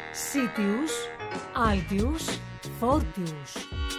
Sitius, Altius, Fortius.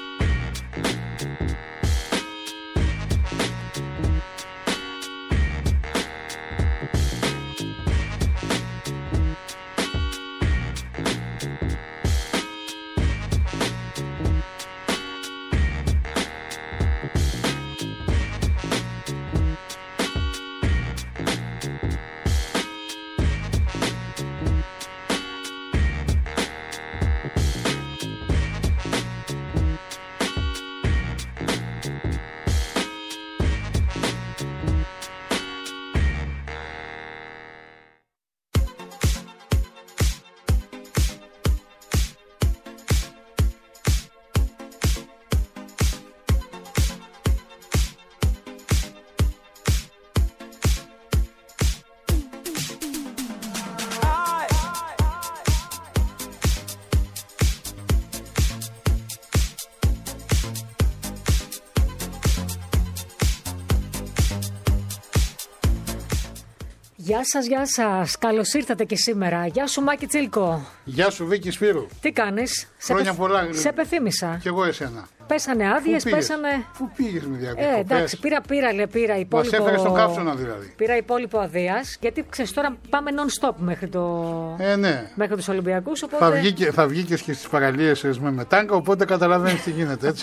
Γεια σας. Καλώς ήρθατε και σήμερα. Γεια σου Μάκη Τσίλκο. Γεια σου Βίκη Σπύρου. Τι κάνεις? Χρόνια πολλά. Σε πεθύμησα. Κι εγώ εσένα. Πέσανε άδειες, πέσανε. Πού πήγες με διακοπές? Εντάξει, πήρα υπόλοιπο. Μας έφερες στον καύσωνα δηλαδή. Πήρα υπόλοιπο αδείας. Γιατί ξέρεις τώρα πάμε non-stop μέχρι ναι. Μέχρι τους Ολυμπιακούς. Οπότε... Θα βγήκες και στις παραλίες με τάγκα, οπότε καταλαβαίνεις τι γίνεται, έτσι.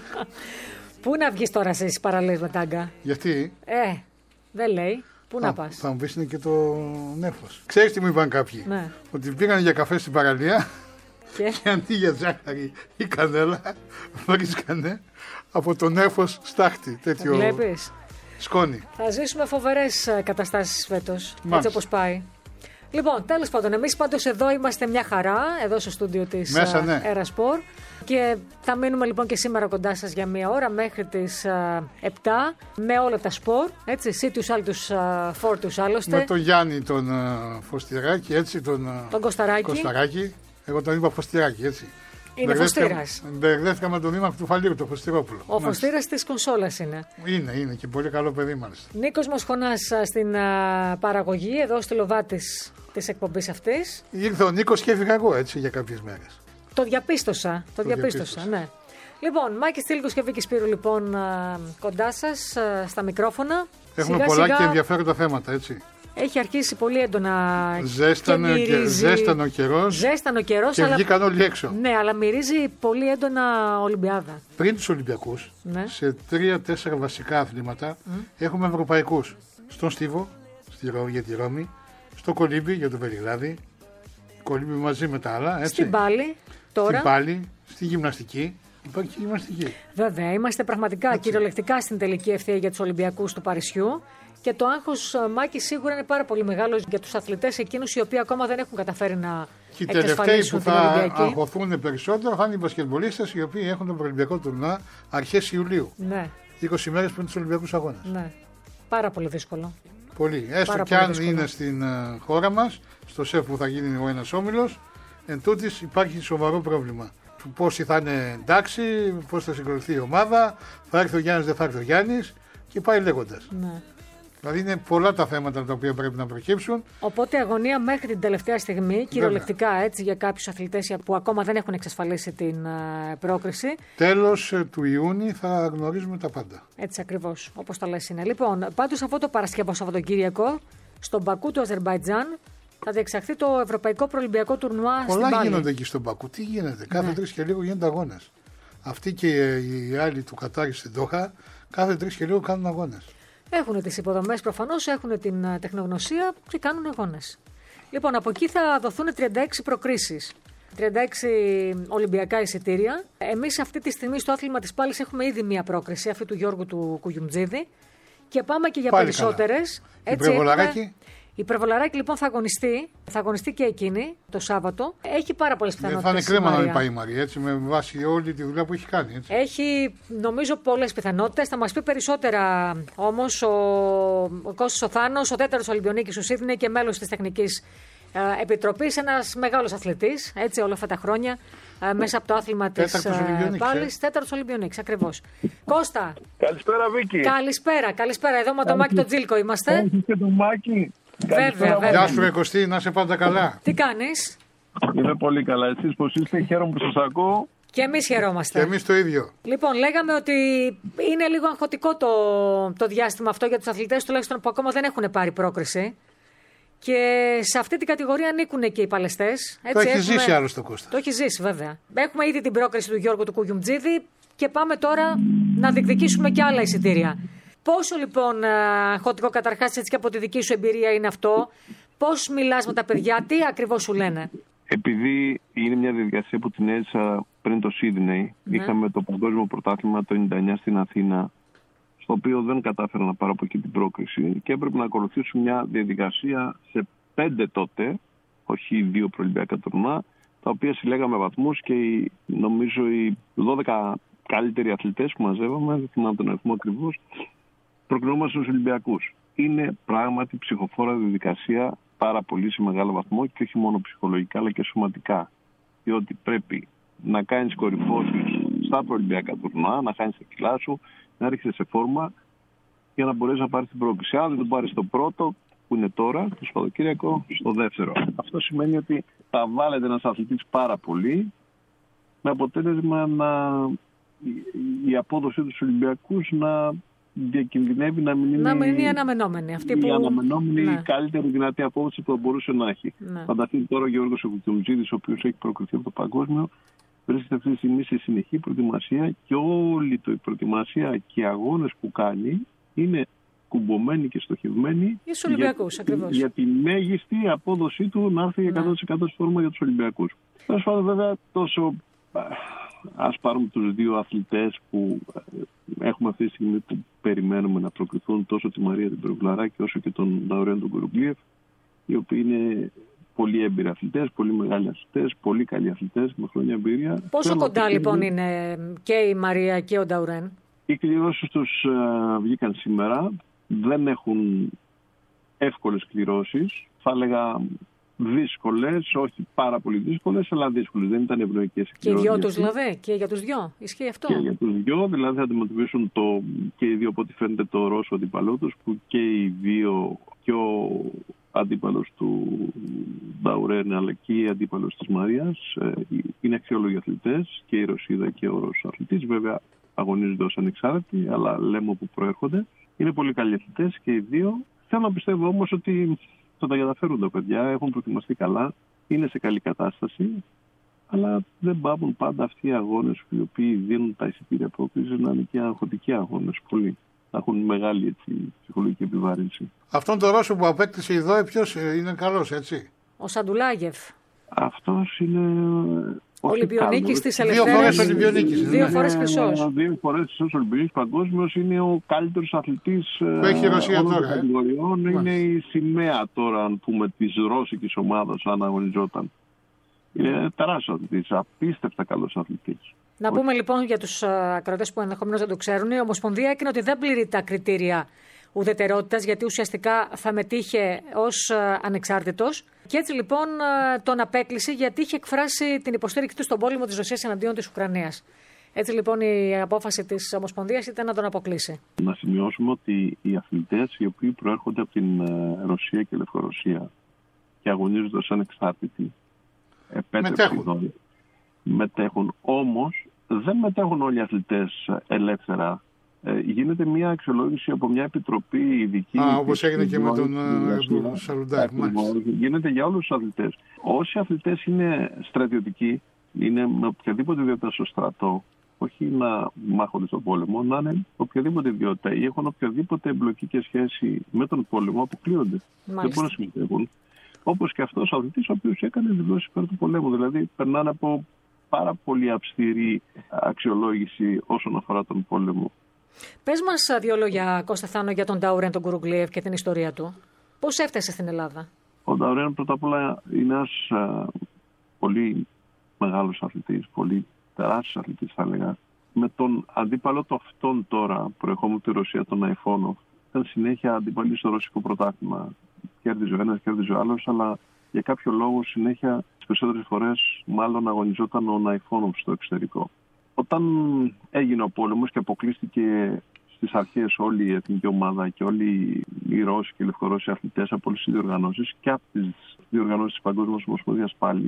Πού να βγεις τώρα στις παραλίες με τάγκα? Γιατί? Δεν λέει. Πού να πας? Θα μου πεις είναι και το νέφος. Ξέρεις τι μου είπαν κάποιοι? Ναι. Ότι πήγαν για καφέ στην παραλία και αντί για ζάχαρη ή κανέλα βρίσκανε από το νέφος στάχτη. Τέτοιο βλέπεις? Σκόνη. Θα ζήσουμε φοβερές καταστάσεις φέτος. Μάλιστα. Έτσι όπως πάει. Λοιπόν, τέλος πάντων, εμείς πάντως εδώ είμαστε μια χαρά, εδώ στο στούντιο της ναι. Aerosport. Και θα μείνουμε λοιπόν και σήμερα κοντά σας για μία ώρα μέχρι τις 7 με όλα τα σπορ, έτσι, Sitius, Altius, Fortius άλλωστε. Με τον Γιάννη τον Φωστηράκη, έτσι, τον Κωσταράκη. Εγώ τον είπα Φωστηράκη, έτσι. Είναι Φωστήρας. Μπερδεύτηκα με τον δήμαρχο του Φαλήρου, τον Φωστηρόπουλο. Ο Φωστήρας της κονσόλας είναι. Είναι και πολύ καλό παιδί μάλιστα. Νίκος Μοσχονάς στην παραγωγή, εδώ στη Λοβάτης της εκπομπής αυτής. Ήρθε ο Νίκος και έφυγα εγώ, έτσι, για κάποιες μέρες. Το διαπίστωσα, ναι. Λοιπόν, Μάκης Τσίλκος και Βίκη Σπύρου, λοιπόν, κοντά σας, στα μικρόφωνα. Έχουμε πολλά και ενδιαφέροντα θέματα, έτσι. Έχει αρχίσει πολύ έντονα ζέστανο ο καιρός και αλλά... βγήκαν όλοι έξω. Ναι, αλλά μυρίζει πολύ έντονα Ολυμπιάδα. Πριν τους Ολυμπιακούς, ναι, σε 3-4 βασικά αθλήματα έχουμε ευρωπαϊκούς. Στον Στίβο, για τη Ρώμη, στο Κολύμπι για το Βελιγράδι, Κολύμπι μαζί με τα άλλα, έτσι. Στην πάλι, τώρα. Στην πάλι, στη γυμναστική. Υπάρχει και γυμναστική. Βέβαια, είμαστε πραγματικά κυριολεκτικά στην τελική ευθεία για τους Ολυμπιακούς του Παρισιού. Και το άγχος, Μάκη, σίγουρα είναι πάρα πολύ μεγάλο για τους αθλητές εκείνους οι οποίοι ακόμα δεν έχουν καταφέρει να εξασφαλίσουν την Ολυμπιακή. Οι τελευταίοι που θα αγχωθούν περισσότερο θα είναι οι μπασκετμπολίστες οι οποίοι έχουν τον προελυμπιακό τουρνουά αρχές Ιουλίου. Ναι. 20 μέρες πριν τους Ολυμπιακούς Αγώνες. Ναι. Πάρα πολύ δύσκολο. Πολύ. Έστω κι αν είναι στην χώρα μας, στο ΣΕΦ που θα γίνει ο ένας όμιλος, εν τούτης υπάρχει σοβαρό πρόβλημα. Πόσοι θα είναι εντάξει, πώς θα συγκροτηθεί η ομάδα, θα έρθει ο Γιάννης, δεν θα έρθει ο Γιάννης και πάει λέγοντας. Ναι. Δηλαδή είναι πολλά τα θέματα τα οποία πρέπει να προκύψουν. Οπότε αγωνία μέχρι την τελευταία στιγμή, κυριολεκτικά έτσι για κάποιους αθλητές που ακόμα δεν έχουν εξασφαλίσει την πρόκριση. Τέλος του Ιούνιου θα γνωρίζουμε τα πάντα. Έτσι ακριβώς, όπως τα λες είναι. Λοιπόν, πάντως αυτό το Σαββατοκύριακο, στον Μπακού του Αζερμπαϊτζάν, θα διεξαχθεί το Ευρωπαϊκό Προολυμπιακό Τουρνουά στην Πάλη. Πολλά γίνονται εκεί στον Μπακού. Τι γίνεται? Κάθε 3 και λίγο γίνονται αγώνες. Αυτοί και οι άλλοι του Κατάρι στην Ντόχα, κάθε 3 και λίγο κάνουν αγώνες. Έχουν τις υποδομές προφανώς, έχουν την τεχνογνωσία και κάνουν αγώνες. Λοιπόν, από εκεί θα δοθούν 36 προκρίσεις. 36 Ολυμπιακά εισιτήρια. Εμείς αυτή τη στιγμή στο άθλημα της Πάλης έχουμε ήδη μία πρόκριση, αυτή του Γιώργου του Κουγιουμτζίδη. Και πάμε και για περισσότερες. Η Πρεβολαράκη λοιπόν θα αγωνιστεί και εκείνη το Σάββατο. Έχει πάρα πολλές πιθανότητες. Δεν θα είναι κρίμα να μην πάει η Μαρία, έτσι, με βάση όλη τη δουλειά που έχει κάνει. Έτσι. Έχει νομίζω πολλές πιθανότητες. Θα μας πει περισσότερα όμως ο Κώστας ο Θάνος, ο τέταρτος Ολυμπιονίκης του Σίδνεϊ και μέλος της Τεχνικής Επιτροπής. Ένας μεγάλος αθλητής, έτσι, όλα αυτά τα χρόνια. Μέσα από το άθλημα της Πάλης. Τέταρτος Ολυμπιονίκης, ακριβώς. Κώστα. Καλησπέρα, Βίκη. Καλησπέρα. Εδώ με τον Μάκη τον Τζίλκο είμαστε. Και τον Μάκη. Βέβαια. Γεια σου, Κωστή, να είσαι πάντα καλά. Τι κάνεις? Είμαι πολύ καλά. Εσείς πώς είστε? Χαίρομαι που σας ακούω. Και εμείς χαιρόμαστε. Και εμείς το ίδιο. Λοιπόν, λέγαμε ότι είναι λίγο αγχωτικό το διάστημα αυτό για τους αθλητές, τουλάχιστον που ακόμα δεν έχουν πάρει πρόκριση. Και σε αυτή την κατηγορία ανήκουν και οι παλαιστές. Το έχει ζήσει άλλο το Κώστα. Το έχει ζήσει, βέβαια. Έχουμε ήδη την πρόκριση του Γιώργου του Κουγιουμτζίδη και πάμε τώρα να διεκδικήσουμε και άλλα εισιτήρια. Πόσο λοιπόν αγχωτικό, καταρχάς, έτσι και από τη δική σου εμπειρία είναι αυτό, πώς μιλάς με τα παιδιά, τι ακριβώς σου λένε? Επειδή είναι μια διαδικασία που την έζησα πριν το Σίδνεϊ, είχαμε το Παγκόσμιο Πρωτάθλημα το 1999 στην Αθήνα, στο οποίο δεν κατάφερα να πάρω από εκεί την πρόκριση και έπρεπε να ακολουθήσω μια διαδικασία σε 5 τότε, όχι 2 προολυμπιακά τουρνουά, τα οποία συλλέγαμε βαθμούς και νομίζω οι 12 καλύτεροι αθλητές που μαζεύαμε, δεν θυμάμαι τον αριθμό ακριβώς, προκρινόμαστε στους Ολυμπιακούς. Είναι πράγματι ψυχοφόρα διαδικασία πάρα πολύ σε μεγάλο βαθμό και όχι μόνο ψυχολογικά αλλά και σωματικά. Διότι πρέπει να κάνεις κορυφώσεις στα προολυμπιακά τουρνουά, να χάνεις τα κιλά σου, να έρχεσαι σε φόρμα για να μπορέσεις να πάρεις την πρόκληση. Αν δεν το πάρεις στο πρώτο, που είναι τώρα, το Σαββατοκύριακο, στο δεύτερο. Αυτό σημαίνει ότι θα βάλετε ένας αθλητής πάρα πολύ, με αποτέλεσμα η απόδοσή του στους Ολυμπιακούς να διακινδυνεύει να μην είναι η αναμενόμενη. Η αναμενόμενη, η καλύτερη δυνατή απόδοση που θα μπορούσε να έχει. Φανταστείτε τώρα ο Γιώργος Κουγιουμτζίδης, ο οποίος έχει προκριθεί από το παγκόσμιο, βρίσκεται αυτή τη στιγμή σε συνεχή προετοιμασία και όλη η προετοιμασία και οι αγώνες που κάνει είναι κουμπωμένοι και στοχευμένοι για τη μέγιστη απόδοσή του να έρθει 100% στη φόρμα για τους Ολυμπιακούς. Τέλος πάντων, βέβαια, ας πάρουμε τους δύο αθλητές που έχουμε αυτή τη στιγμή που περιμένουμε να προκριθούν, τόσο τη Μαρία την Περουκλαράκη όσο και τον Νταουρέν τον Κουρουγκλίεφ, οι οποίοι είναι πολύ έμπειροι αθλητές, πολύ μεγάλοι αθλητές, πολύ καλοί αθλητές με χρόνια εμπειρία. Πόσο κοντά λοιπόν είναι και η Μαρία και ο Νταουρέν? Οι κληρώσεις τους βγήκαν σήμερα. Δεν έχουν εύκολες κληρώσεις. Θα έλεγα δύσκολες, όχι πάρα πολύ δύσκολες, αλλά δύσκολες. Δεν ήταν ευνοϊκές κληρώσεις. Και οι δυο τους δηλαδή, και για τους δυο. Ισχύει αυτό? Και για τους δυο, δηλαδή θα αντιμετωπίσουν και οι δύο, από ό,τι φαίνεται, το Ρώσο αντίπαλό τους, που και οι δύο, και ο αντίπαλος του Νταουρέν αλλά και η αντίπαλος της Μαρίας είναι αξιόλογοι αθλητές, και η Ρωσίδα και ο Ρώσος αθλητής. Βέβαια αγωνίζονται ως ανεξάρτητοι, αλλά λέμε όπου προέρχονται. Είναι πολύ καλοί αθλητές και οι δύο. Θέλω να πιστεύω όμως ότι θα τα καταφέρουν τα παιδιά, έχουν προετοιμαστεί καλά, είναι σε καλή κατάσταση, αλλά δεν πάβουν πάντα αυτοί οι αγώνες οι οποίοι δίνουν τα εισιτήρια πρόκληση να είναι και αγχωτικοί αγώνες πολύ. Να έχουν μεγάλη ψυχολογική επιβάρυνση. Αυτόν τον Ρώσο που απέκτησε η ΔΟΕ, ποιος είναι καλός, έτσι? Ο Σαντουλάγεφ. Αυτός είναι Ολυμπιονίκης της Ελευθέρας. 2 φορές Ολυμπιονίκης. 2 φορές χρυσός. 2 φορές χρυσός Ολυμπιονίκης παγκόσμιος. Είναι ο καλύτερος αθλητής όλων των κατηγοριών. Είναι η σημαία τώρα, αν πούμε, της ρώσικης ομάδας, αν αγωνιζόταν. Είναι τεράστιος αθλητής, απίστευτα καλός αθλητής. Να πούμε λοιπόν για τους ακροατές που ενδεχομένως δεν το ξέρουν, η Ομοσπονδία έκανε ότι δεν πληρεί τα κριτήρια ουδετερότητας, γιατί ουσιαστικά θα μετήχε ως ανεξάρτητος. Και έτσι λοιπόν τον απέκλεισε, γιατί είχε εκφράσει την υποστήριξη του στον πόλεμο της Ρωσίας εναντίον της Ουκρανίας. Έτσι λοιπόν η απόφαση της Ομοσπονδίας ήταν να τον αποκλείσει. Να σημειώσουμε ότι οι αθλητές οι οποίοι προέρχονται από την Ρωσία και Λευκορωσία και αγωνίζονται ως ανεξάρτητοι μετέχουν. Όμως δεν μετέχουν όλοι οι αθλητές ελεύθερα. Γίνεται μια αξιολόγηση από μια επιτροπή ειδική. Όπως έγινε και με τον Σαλουντάκ. Γίνεται για όλους τους αθλητές. Όσοι αθλητές είναι στρατιωτικοί, είναι με οποιαδήποτε ιδιότητα στο στρατό, όχι να μάχονται στον πόλεμο, να είναι οποιαδήποτε ιδιότητα ή έχουν οποιαδήποτε εμπλοκή σχέση με τον πόλεμο, αποκλείονται. Δεν μπορούν να συμμετέχουν. Όπως και αυτός ο αθλητής ο οποίος έκανε δηλώσεις υπέρ του πολέμου. Δηλαδή περνάνε από πάρα πολύ αυστηρή αξιολόγηση όσον αφορά τον πόλεμο. Πες μας 2 λόγια, Κώστα Θάνο, για τον Νταουρέν τον Κουρουγκλίεφ και την ιστορία του. Πώς έφτασε στην Ελλάδα? Ο Νταουρέν πρώτα απ' όλα είναι ένας πολύ μεγάλος αθλητής, πολύ τεράστιος αθλητής θα έλεγα. Με τον αντίπαλο του αυτόν τώρα, προερχόμενο από τη Ρωσία, τον Αϊφόνοφ, ήταν συνέχεια αντίπαλοι στο ρωσικό πρωτάθλημα. Κέρδιζε ο ένας, κέρδιζε ο άλλος, αλλά για κάποιο λόγο συνέχεια τις περισσότερες φορές μάλλον αγωνιζόταν ο Αϊφόνοφ στο εξωτερικό. Όταν έγινε ο πόλεμος και αποκλείστηκε στις αρχές όλη η εθνική ομάδα και όλοι οι Ρώσοι και οι Λευκορώσοι αθλητές από όλες τις διοργανώσεις και από τις διοργανώσεις της Παγκόσμιας Ομοσπονδίας πάλι,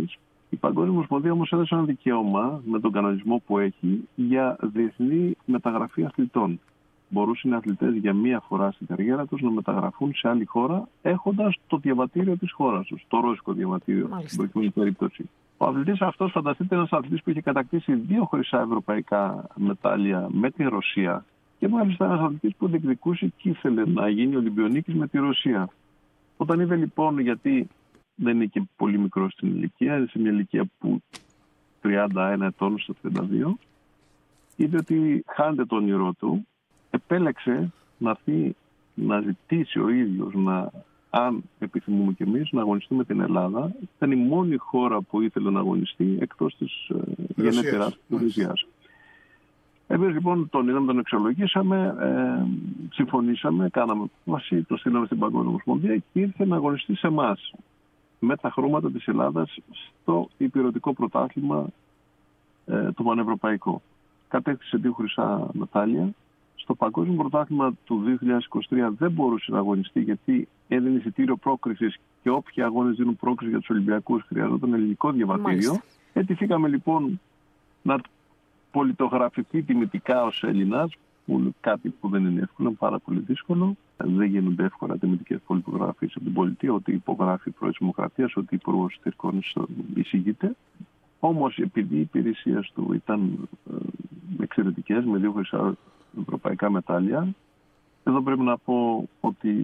Η Παγκόσμια Ομοσπονδία όμως έδωσε ένα δικαίωμα με τον κανονισμό που έχει για διεθνή μεταγραφή αθλητών. Μπορούσαν οι αθλητές για μία φορά στην καριέρα τους να μεταγραφούν σε άλλη χώρα έχοντας το διαβατήριο της χώρας τους, το ρώσικο διαβατήριο στην προκειμένη περίπτωση. Ο αθλητής αυτός, φανταστείτε, ένας αθλητής που είχε κατακτήσει 2 χρυσά ευρωπαϊκά μετάλλια με τη Ρωσία και μάλιστα ένας αθλητής που διεκδικούσε και ήθελε να γίνει Ολυμπιονίκης με τη Ρωσία. Όταν είδε λοιπόν, γιατί δεν είναι και πολύ μικρό στην ηλικία, είναι σε μια ηλικία που 31 ετών στο 32, είδε ότι χάνεται το όνειρό του, επέλεξε να έρθει να ζητήσει ο ίδιος, αν επιθυμούμε κι εμείς, να αγωνιστεί με την Ελλάδα. Ήταν η μόνη χώρα που ήθελε να αγωνιστεί εκτός της γενέτειρας της Ρωσίας. Εμείς λοιπόν τον είδαμε, τον εξολογήσαμε, συμφωνήσαμε, κάναμε απόφαση, το στείλαμε στην Παγκόσμια Ομοσπονδία και ήρθε να αγωνιστεί σε εμάς με τα χρώματα της Ελλάδας στο ηπειρωτικό πρωτάθλημα το πανευρωπαϊκό. Κατέκτησε 2 χρυσά μετάλλια. Στο Παγκόσμιο Πρωτάθλημα του 2023 δεν μπορούσε να αγωνιστεί γιατί έδινε εισιτήριο πρόκρισης και όποιοι αγώνες δίνουν πρόκριση για τους Ολυμπιακούς χρειαζόταν ελληνικό διαβατήριο. Ετηθήκαμε λοιπόν να πολιτογραφηθεί τιμητικά ως Έλληνας, που είναι κάτι που δεν είναι εύκολο, είναι πάρα πολύ δύσκολο. Δεν γίνονται εύκολα τιμητικές πολιτογραφίες από την πολιτεία, ότι υπογράφει η Πρόεδρος Δημοκρατίας, ότι ο Υπουργός Εσωτερικών εισηγείται. Όμως επειδή οι υπηρεσίες του ήταν εξαιρετικές, με 2 χρυσά ευρωπαϊκά μετάλλια, εδώ πρέπει να πω ότι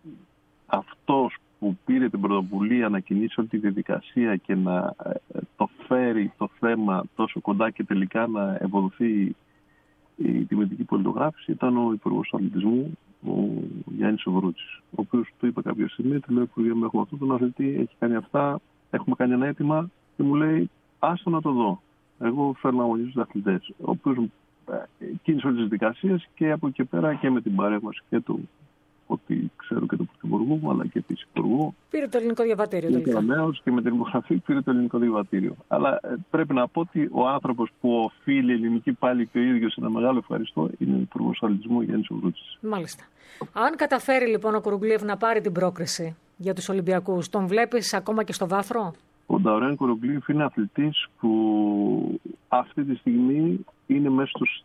αυτός που πήρε την πρωτοβουλία να κινήσει όλη τη διαδικασία και να το φέρει το θέμα τόσο κοντά και τελικά να ευοδοθεί η τιμητική πολιτογράφηση ήταν ο Υπουργός Αθλητισμού, ο Γιάννης Οβρούτσης, ο οποίος του είπε κάποια στιγμή, του λέει: Υπουργέ, έχουμε αυτόν τον αθλητή, έχει κάνει αυτά, έχουμε κάνει ένα αίτημα, και μου λέει: άστο να το δω. Εγώ θέλω να αγωνίζω τους αθλητές. Ο οποίος κίνησε όλες τις δικασίες και από εκεί πέρα και με την παρέμβαση και του, ότι ξέρω και του Πρωθυπουργού μου, αλλά και της Υπουργού. Πήρε το ελληνικό διαβατήριο τελικά. Και με την υπογραφή πήρε το ελληνικό διαβατήριο. Αλλά πρέπει να πω ότι ο άνθρωπος που οφείλει ελληνική πάλι και ο ίδιος ένα μεγάλο ευχαριστώ είναι ο Υπουργός Αθλητισμού Γιάννης Οβρούτσης. Μάλιστα. Αν καταφέρει λοιπόν ο Κουρογκλίεφ να πάρει την πρόκριση για τους Ολυμπιακούς, τον βλέπεις ακόμα και στο βάθρο? Ο Νταουρέν Κουρογκλίεφ είναι αθλητής που αυτή τη στιγμή είναι μέσα στους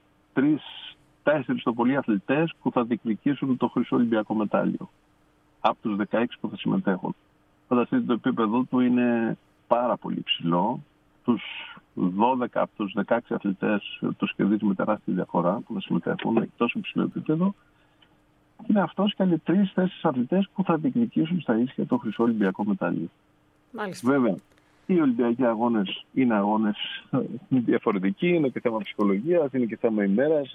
3-4 το πολύ αθλητές που θα διεκδικήσουν το χρυσό Ολυμπιακό μετάλλιο από τους 16 που θα συμμετέχουν. Φανταστείτε, το επίπεδο του είναι πάρα πολύ ψηλό. Τους 12 από τους 16 αθλητές τους κερδίζει με τεράστια διαφορά που θα συμμετέχουν, έχει τόσο ψηλό επίπεδο. Είναι αυτός και άλλοι 3-4 αθλητές που θα διεκδικήσουν στα ίσια το χρυσό Ολυμπιακό μετάλλιο. Μάλιστα. Βέβαια, οι Ολυμπιακοί αγώνες είναι αγώνες διαφορετικοί, είναι και θέμα ψυχολογίας, είναι και θέμα ημέρας,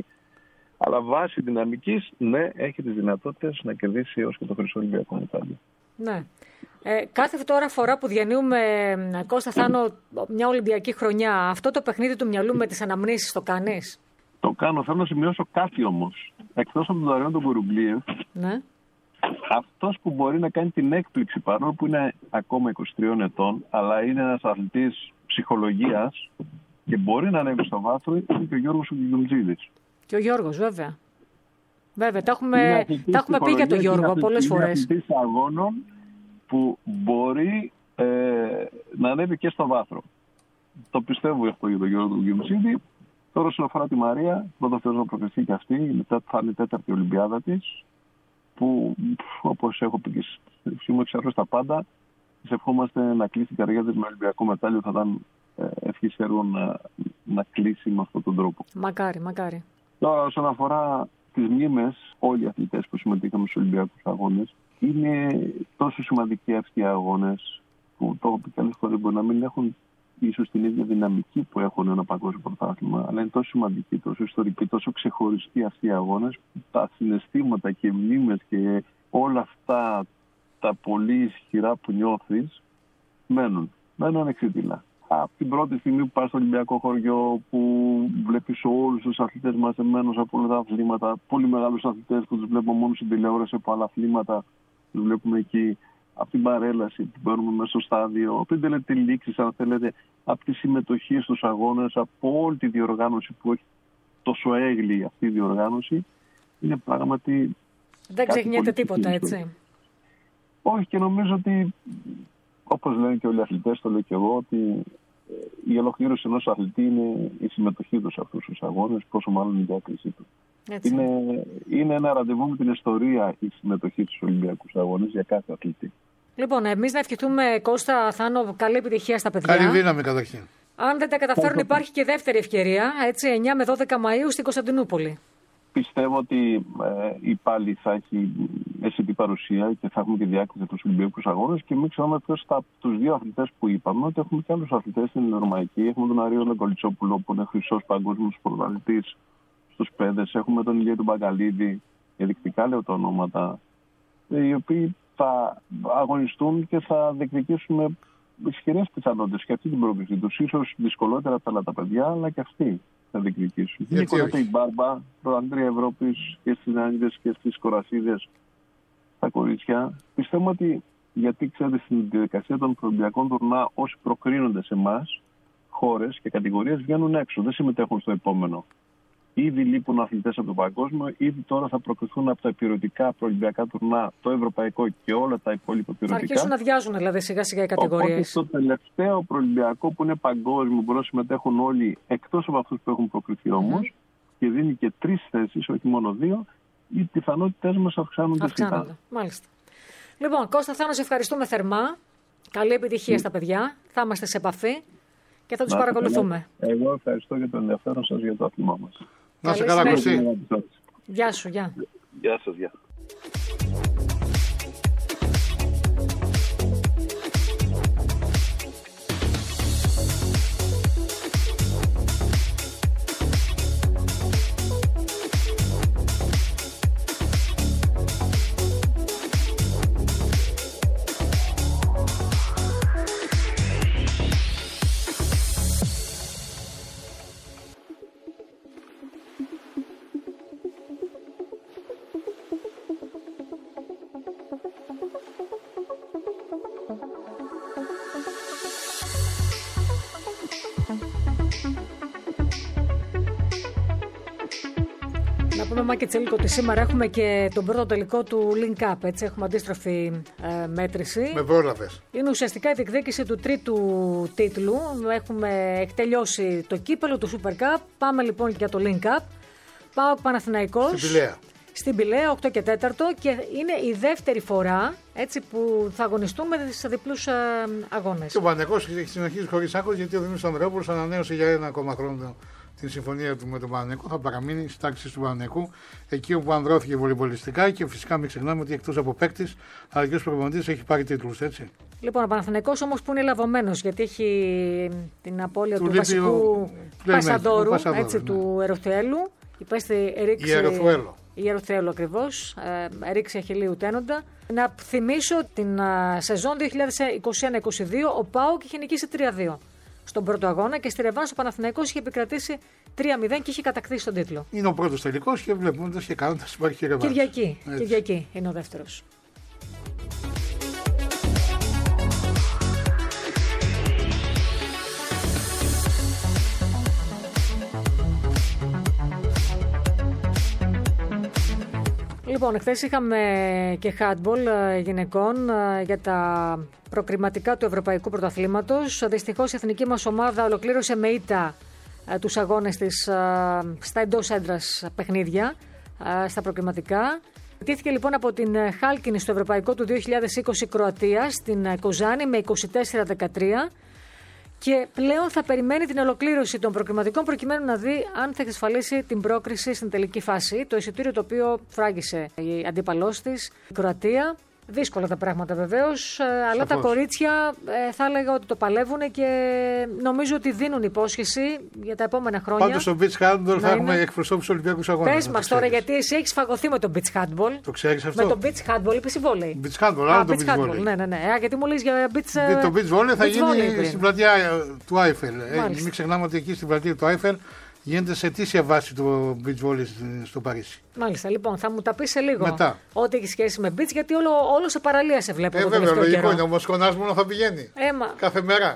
αλλά βάσει δυναμικής, ναι, έχει τις δυνατότητες να κερδίσει έως και το χρυσό Ολυμπιακό μετάλλιο. Ναι. Κάθε φορά που διανύουμε, Κώστα Θάνο, μια Ολυμπιακή χρονιά, αυτό το παιχνίδι του μυαλού με τις αναμνήσεις το κάνεις? Το κάνω, θέλω να σημειώσω κάτι όμως. Εκτός από τον Νταουρέν τον Κουρογκλίεφ, ναι, αυτός που μπορεί να κάνει την έκπληξη, παρόλο που είναι ακόμα 23 ετών, αλλά είναι ένας αθλητής ψυχολογίας και μπορεί να ανέβει στο βάθρο, είναι και ο Γιώργος Γκιουμτζίδης. Και ο Γιώργος, βέβαια. Βέβαια, τα έχουμε πει για τον Γιώργο πολλές φορές. Είναι αθλητής αγώνων που μπορεί να ανέβει και στο βάθρο. Το πιστεύω αυτό για τον Γιώργο Γκιουμτζίδη. Τώρα, όσον αφορά τη Μαρία, πρώτα θέλω να προκριθεί και αυτή, θα είναι η 4η Ολυμπιάδα της, που όπως έχω πει και εσύ μου εξαρρώ στα πάντα, της ευχόμαστε να κλείσει την καριέρα της με Ολυμπιακό μετάλλιο. Θα ήταν ευχής έργο να κλείσει με αυτόν τον τρόπο. Μακάρι, μακάρι. Τώρα, όσον αφορά τις μνήμες, όλοι οι αθλητές που συμμετείχαμε στους Ολυμπιακούς αγώνες, είναι τόσο σημαντικοί αυτοί οι αγώνες που το έχω πει καλές φορές, μπορεί να μην έχουν ίσως την ίδια δυναμική που έχουν ένα παγκόσμιο πρωτάθλημα, αλλά είναι τόσο σημαντική, τόσο ιστορική, τόσο ξεχωριστοί αυτοί οι αγώνες, που τα συναισθήματα και οι μνήμες και όλα αυτά τα πολύ ισχυρά που νιώθεις μένουν ανεξίτηλα. Από την πρώτη στιγμή που πας στο Ολυμπιακό χωριό, που βλέπεις όλους τους αθλητές μαζεμένους από όλα τα αθλήματα, πολύ μεγάλους αθλητές που τους βλέπουμε μόνο στην τηλεόραση από άλλα αθλήματα, τους βλέπουμε εκεί, από την παρέλαση που παίρνουμε μέσα στο στάδιο, από την τελετηλήξη, αν θέλετε, από τη συμμετοχή στους αγώνες, από όλη τη διοργάνωση που έχει τόσο έγκλη αυτή η διοργάνωση, είναι πράγματι. Δεν ξεχνιέται τίποτα, έτσι? Όχι, και νομίζω ότι όπως λένε και όλοι οι αθλητές, το λέω και εγώ, ότι η ολοκλήρωση ενός αθλητή είναι η συμμετοχή του σε αυτούς τους αγώνες, πόσο μάλλον η διάκρισή του. Είναι ένα ραντεβού με την ιστορία η συμμετοχή στους Ολυμπιακούς Αγώνες για κάθε αθλητή. Λοιπόν, εμείς να ευχηθούμε, Κώστα, Θάνο, καλή επιτυχία στα παιδιά. Καλή δύναμη καταρχήν. Αν δεν τα καταφέρουν, υπάρχει και δεύτερη ευκαιρία, έτσι, 9 με 12 Μαΐου στην Κωνσταντινούπολη. Πιστεύω ότι πάλι θα έχει αισθητή παρουσία και θα έχουμε και διάκριση στους Ολυμπιακούς Αγώνες. Και μην ξεχνάμε τους δύο αθλητές που είπαμε, ότι έχουμε και άλλους αθλητές στην Ρωμαϊκή. Έχουμε τον Αρίο Κολιτσόπουλο που είναι χρυσός παγκόσμιος πρωταθλητής στους παιδες. Έχουμε τον Ηλία του Μπαγκαλίδη, ενδεικτικά λέω τα ονόματα, οι οποίοι θα αγωνιστούν και θα διεκδικήσουν με ισχυρές πιθανότητες και αυτή την πρόκληση τους. Ίσως δυσκολότερα από άλλα τα παιδιά, αλλά και αυτοί θα διεκδικήσουν. Είναι η Μπάρμπα, πρωταθλήτρια Ευρώπης και στις Άνγλες και στις Κορασίδες, τα κορίτσια. Πιστεύω ότι, γιατί ξέρετε, στην διαδικασία των προολυμπιακών τουρνά, όσοι προκρίνονται σε εμάς, χώρες και κατηγορίες βγαίνουν έξω, δεν συμμετέχουν στο επόμενο. Ήδη λείπουν αθλητές από το παγκόσμιο, ήδη τώρα θα προκριθούν από τα υπηρετικά προολυμπιακά τουρνά, το ευρωπαϊκό και όλα τα υπόλοιπα υπηρετικά. Θα αρχίσουν να αδειάζουν δηλαδή σιγά-σιγά οι κατηγορίες. Οπότε στο τελευταίο προολυμπιακό που είναι παγκόσμιο, μπορούν να συμμετέχουν όλοι εκτός από αυτούς που έχουν προκριθεί όμως, και δίνει και 3 θέσεις, όχι μόνο 2, οι πιθανότητες μας αυξάνονται. Μάλιστα. Λοιπόν, Κώστα, Θάνο, σε ευχαριστούμε θερμά. Καλή επιτυχία στα παιδιά. Θα είμαστε σε επαφή και θα τους παρακολουθούμε. Εγώ ευχαριστώ για το ενδιαφέρον σας για το άθλημά μας. Να είσαι καλά, Κωστή. Γεια σου, γεια. Γεια σας, γεια. Να πούμε, Μάκη Τσέλικο, ότι σήμερα έχουμε και τον πρώτο τελικό του Link Up. Έτσι, έχουμε αντίστροφη μέτρηση. Με πρόλαβες. Είναι ουσιαστικά η διεκδίκηση του τρίτου τίτλου. Έχει τελειώσει το κύπελο του Super Cup. Πάμε λοιπόν για το Link Up. ΠΑΟΚ Παναθηναϊκός. Στην Πηλαία, 8 και 4. Και είναι η δεύτερη φορά, έτσι, που θα αγωνιστούν με τις διπλούς αγώνες. Και ο Παναθηναϊκός συνεχίζει χωρίς άκρος, γιατί ο Δημήτρης Ανδρεόπουλος ανανέωσε για 1 ακόμα χρόνο την συμφωνία του με τον Παναθηναϊκό. Θα παραμείνει στις τάξεις του Παναθηναϊκού, εκεί όπου ανδρώθηκε βολεϊμπολιστικά, και φυσικά μην ξεχνάμε ότι εκτός από παίκτης, αλλά και ως προπονητής έχει πάρει τίτλους, έτσι. Λοιπόν, ο Παναθηναϊκός όμως που είναι λαβωμένος, γιατί έχει την απώλεια του βασικού Πασαντόρου, του Ερωθουέλου. Υπέστη Ιερουθουέλου ακριβώς, ρίξει αχιλλείου τένοντα. Να θυμίσω την σεζόν 2021-2022, ο ΠΑΟΚ είχε νικήσει 3-2 στον πρώτο αγώνα και στη ρεβάνς ο Παναθηναϊκός είχε επικρατήσει 3-0 και είχε κατακτήσει τον τίτλο. Είναι ο πρώτος τελικός και βλέπουμε και κάνοντας υπάρχει και ρεβάνς. Κυριακή είναι ο δεύτερος. Λοιπόν, χθες είχαμε και handball γυναικών για τα προκριματικά του Ευρωπαϊκού Πρωταθλήματος. Δυστυχώς η εθνική μας ομάδα ολοκλήρωσε με ήττα τους αγώνες της στα εντός έδρας παιχνίδια στα προκριματικά. Τήθηκε λοιπόν από την Χάλκινη στο Ευρωπαϊκό του 2020 Κροατία στην Κοζάνη με 24-13. Και πλέον θα περιμένει την ολοκλήρωση των προκριματικών προκειμένου να δει αν θα εξασφαλίσει την πρόκριση στην τελική φάση. Το εισιτήριο το οποίο φράγησε η αντίπαλός της, η Κροατία. Δύσκολα τα πράγματα βεβαίως, αλλά τα κορίτσια θα έλεγα ότι το παλεύουν και νομίζω ότι δίνουν υπόσχεση για τα επόμενα χρόνια. Πάντως στο beach handball θα έχουμε εκπροσώπους στους Ολυμπιακούς Αγώνες. Πες μας τώρα, γιατί εσύ έχεις φαγωθεί με το beach handball. Το ξέρεις αυτό? Με το beach handball είπες η βόλεϊ. Beach handball, άλλο το beach volley. Ναι. Γιατί μου λες για beach. Το beach volley θα γίνει στην πλατεία του Άιφελ. Μην ξεχνάμε ότι εκεί στην πλατεία του Άιφελ γίνεται σε αιτήσια βάση το beach volley στο Παρίσι. Μάλιστα, λοιπόν, θα μου τα πει σε λίγο. Μετά. Ό,τι έχει σχέση με beach, γιατί όλο σε παραλία σε βλέπω. Βέβαια, λογικό είναι. Ο Μοσκονάς μόνο θα πηγαίνει. Κάθε μέρα.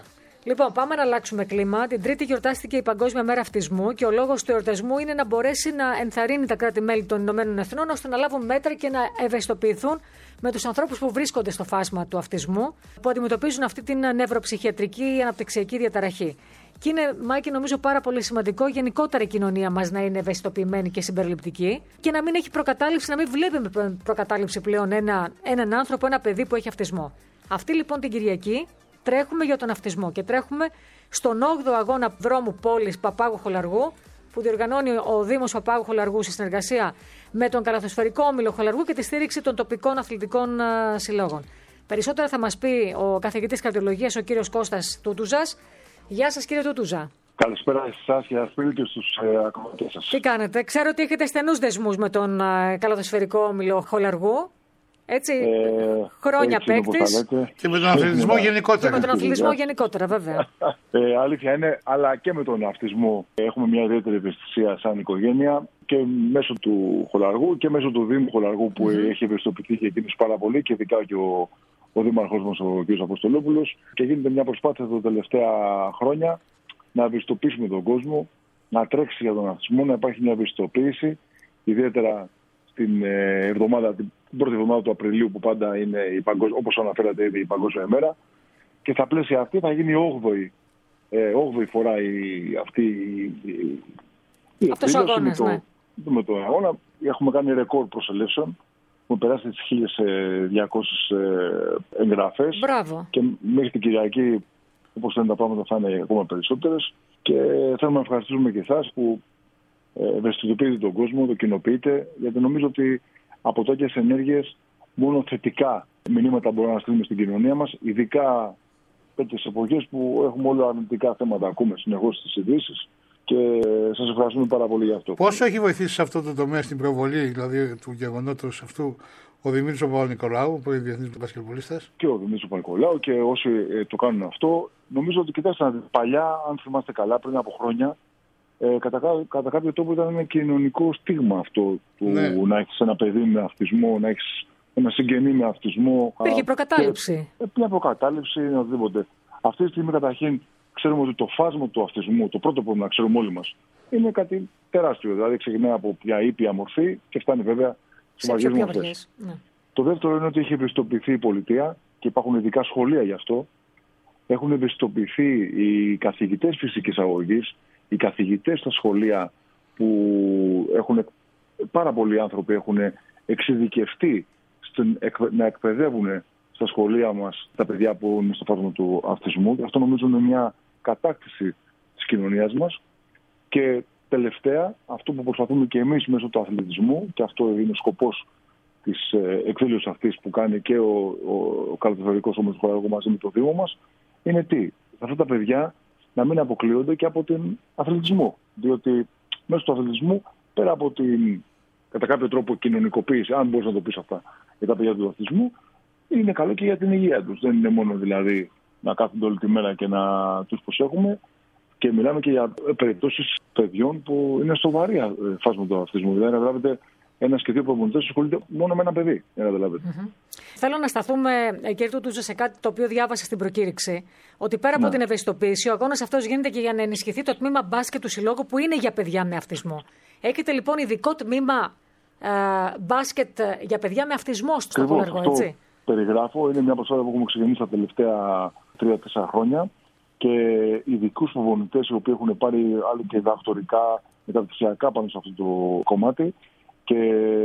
Λοιπόν, πάμε να αλλάξουμε κλίμα. Την Τρίτη γιορτάστηκε η Παγκόσμια Μέρα Αυτισμού και ο λόγος του εορτασμού είναι να μπορέσει να ενθαρρύνει τα κράτη-μέλη των Ηνωμένων Εθνών ώστε να λάβουν μέτρα και να ευαισθητοποιηθούν με τους ανθρώπους που βρίσκονται στο φάσμα του αυτισμού, που αντιμετωπίζουν αυτή την νευροψυχιατρική αναπτυξιακή διαταραχή. Και είναι, Μάκη, νομίζω πάρα πολύ σημαντικό γενικότερα η κοινωνία μας να είναι ευαισθητοποιημένη και συμπεριληπτική και να μην έχει προκατάληψη, να μην βλέπει με προκατάληψη πλέον έναν άνθρωπο, ένα παιδί που έχει αυτισμό. Αυτή λοιπόν την Κυριακή τρέχουμε για τον αυτισμό και τρέχουμε στον 8ο αγώνα δρόμου πόλης Παπάγου Χολαργού που διοργανώνει ο Δήμος Παπάγου Χολαργού σε συνεργασία με τον Καλαθοσφαιρικό Όμιλο Χολαργού και τη στήριξη των τοπικών αθλητικών συλλόγων. Περισσότερα θα μας πει ο καθηγητής καρδιολογίας, ο κύριος Κώστας Τούτουζας. Γεια σας, κύριε Τούτουζα. Καλησπέρα σε εσάς και και στους ακροατές σας. Τι κάνετε? Ξέρω ότι έχετε στενούς δεσμούς με τον Καλαθοσφαιρικό Όμιλο Χολαργού. Έτσι, χρόνια παίκτης. Και με τον αθλητισμό γενικότερα. Και με τον αθλητισμό γενικότερα, βέβαια. Αλήθεια είναι, αλλά και με τον αυτισμό έχουμε μια ιδιαίτερη ευαισθησία σαν οικογένεια και μέσω του Χολαργού και μέσω του Δήμου Χολαργού που έχει ευαισθητοποιηθεί και εκείνος πάρα πολύ και ειδικά και ο δήμαρχος μας, ο κ. Αποστολόπουλος. Και γίνεται μια προσπάθεια τα τελευταία χρόνια να ευαισθητοποιήσουμε τον κόσμο, να τρέξει για τον αυτισμό, να υπάρχει μια ευαισθητοποίηση, ιδιαίτερα την πρώτη εβδομάδα του Απριλίου που πάντα είναι, όπως αναφέρατε ήδη, η Παγκόσμια ημέρα. Και στα πλαίσια αυτή θα γίνει η 8η φορά αυτός ο αγώνας, με το αγώνα. Έχουμε κάνει ρεκόρ προσελεύσεων. Έχουμε περάσει τις 1.200 εγγραφές. Μπράβο. Και μέχρι την Κυριακή, όπως λένε τα πράγματα, θα είναι ακόμα περισσότερες. Και θέλουμε να ευχαριστήσουμε και εσάς που ευαισθητοποιείτε τον κόσμο, το κοινοποιείτε, γιατί νομίζω ότι από τέτοιες ενέργειες μόνο θετικά μηνύματα μπορούμε να στείλουμε στην κοινωνία μας, ειδικά τέτοιες εποχές που έχουμε όλα αρνητικά θέματα, ακούμε συνεχώς στις ειδήσεις. Και σας ευχαριστούμε πάρα πολύ για αυτό. Πόσο έχει βοηθήσει σε αυτό το τομέα στην προβολή δηλαδή, του γεγονότος αυτού ο Δημήτρης Παπα-Νικολάου, που είναι διεθνής μπασκετμπολίστας? Και ο Δημήτρης Παπα-Νικολάου και όσοι το κάνουν αυτό. Νομίζω ότι κοιτάξτε, παλιά, αν θυμάστε καλά, πριν από χρόνια, κατά κάποιο τρόπο ήταν ένα κοινωνικό στίγμα αυτό του να έχεις ένα παιδί με αυτισμό, να έχεις ένα συγγενή με αυτισμό. Υπήρχε προκατάληψη. Μια προκατάληψη είναι οτιδήποτε. Αυτή τη στιγμή καταρχήν ξέρουμε ότι το φάσμα του αυτισμού, το πρώτο που να ξέρουμε όλοι μας, είναι κάτι τεράστιο. Δηλαδή ξεκινάει από μια ήπια μορφή και φτάνει βέβαια σε βαριές μορφές. Το δεύτερο είναι ότι έχει ευαισθητοποιηθεί η πολιτεία και υπάρχουν ειδικά σχολεία γι' αυτό. Έχουν ευαισθητοποιηθεί οι καθηγητές φυσικής αγωγής, οι καθηγητές στα σχολεία που έχουν, πάρα πολλοί άνθρωποι έχουν εξειδικευτεί να εκπαιδεύουν στα σχολεία μας τα παιδιά που είναι στο φάσμα του αυτισμού. Και αυτό νομίζω είναι μια κατάκτηση της κοινωνίας μας. Και τελευταία, αυτό που προσπαθούμε και εμείς μέσω του αθλητισμού, και αυτό είναι ο σκοπός της εκδήλωσης αυτής που κάνει και ο Καλαθοσφαιρικός Όμιλος Χολαργού μαζί με το Δήμο μας, είναι τι? Αυτά τα παιδιά να μην αποκλείονται και από τον αθλητισμό. Διότι μέσω του αθλητισμού, πέρα από την κατά κάποιο τρόπο κοινωνικοποίηση, αν μπορείς να το πεις αυτά για τα παιδιά του αθλητισμού, είναι καλό και για την υγεία τους. Δεν είναι μόνο δηλαδή να κάθονται όλη τη μέρα και να τους προσέχουμε. Και μιλάμε και για περιπτώσεις παιδιών που είναι σοβαρή φάσμα του αυτισμού. Δηλαδή, να καταλάβετε, ένας και δύο προπονητές ασχολούνται μόνο με ένα παιδί. Θέλω να σταθούμε, κύριε Τούτουζα, σε κάτι το οποίο διάβασα στην προκήρυξη. Ότι πέρα από την ευαισθητοποίηση, ο αγώνας αυτός γίνεται και για να ενισχυθεί το τμήμα μπάσκετ του συλλόγου που είναι για παιδιά με αυτισμό. Έχετε λοιπόν ειδικό τμήμα μπάσκετ για παιδιά με αυτισμό στο Χολαργό, έτσι? Περιγράφω, είναι μια προσπάθεια που έχουμε ξεκινήσει τα τελευταία 3-4 χρόνια και ειδικούς προπονητές οι οποίοι έχουν πάρει άλλοι και διδακτορικά, μεταπτυχιακά πάνω σε αυτό το κομμάτι και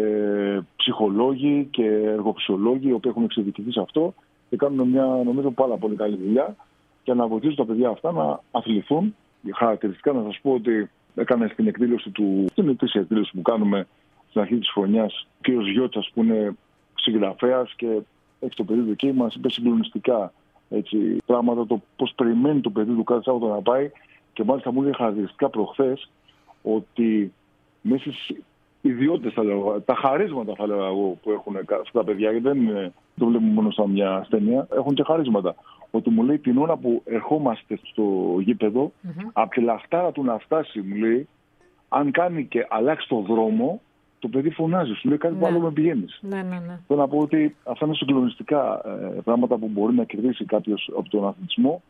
ψυχολόγοι και εργοφυσιολόγοι οι οποίοι έχουν εξειδικευτεί σε αυτό και κάνουν μια νομίζω πάρα πολύ καλή δουλειά για να βοηθήσουν τα παιδιά αυτά να αθληθούν. Χαρακτηριστικά να σας πω ότι έκανα στην εκδήλωση στην ετήσια εκδήλωση που κάνουμε στην αρχή της χρονιάς ο κ. Γιώτσας που είναι συγγραφέας και έχει το παιδί του εκεί, μας είπε συγκλονιστικά πράγματα, το πώς περιμένει το παιδί του κάθε Σάββατο να πάει και μάλιστα μου είπε χαρακτηριστικά προχθές ότι μέσα στις ιδιότητες, τα χαρίσματα θα λέω εγώ που έχουν αυτά τα παιδιά, γιατί δεν το βλέπουμε μόνο σαν μια ασθένεια, έχουν και χαρίσματα. Ότι μου λέει την ώρα που ερχόμαστε στο γήπεδο, από τη λαχτάρα του να φτάσει, μου λέει, αν κάνει και αλλάξει το δρόμο, το παιδί φωνάζει, σου λέει κάτι που άλλο με πηγαίνεις. Θέλω να πω ότι αυτά είναι συγκλονιστικά πράγματα που μπορεί να κερδίσει κάποιος από τον αθλητισμό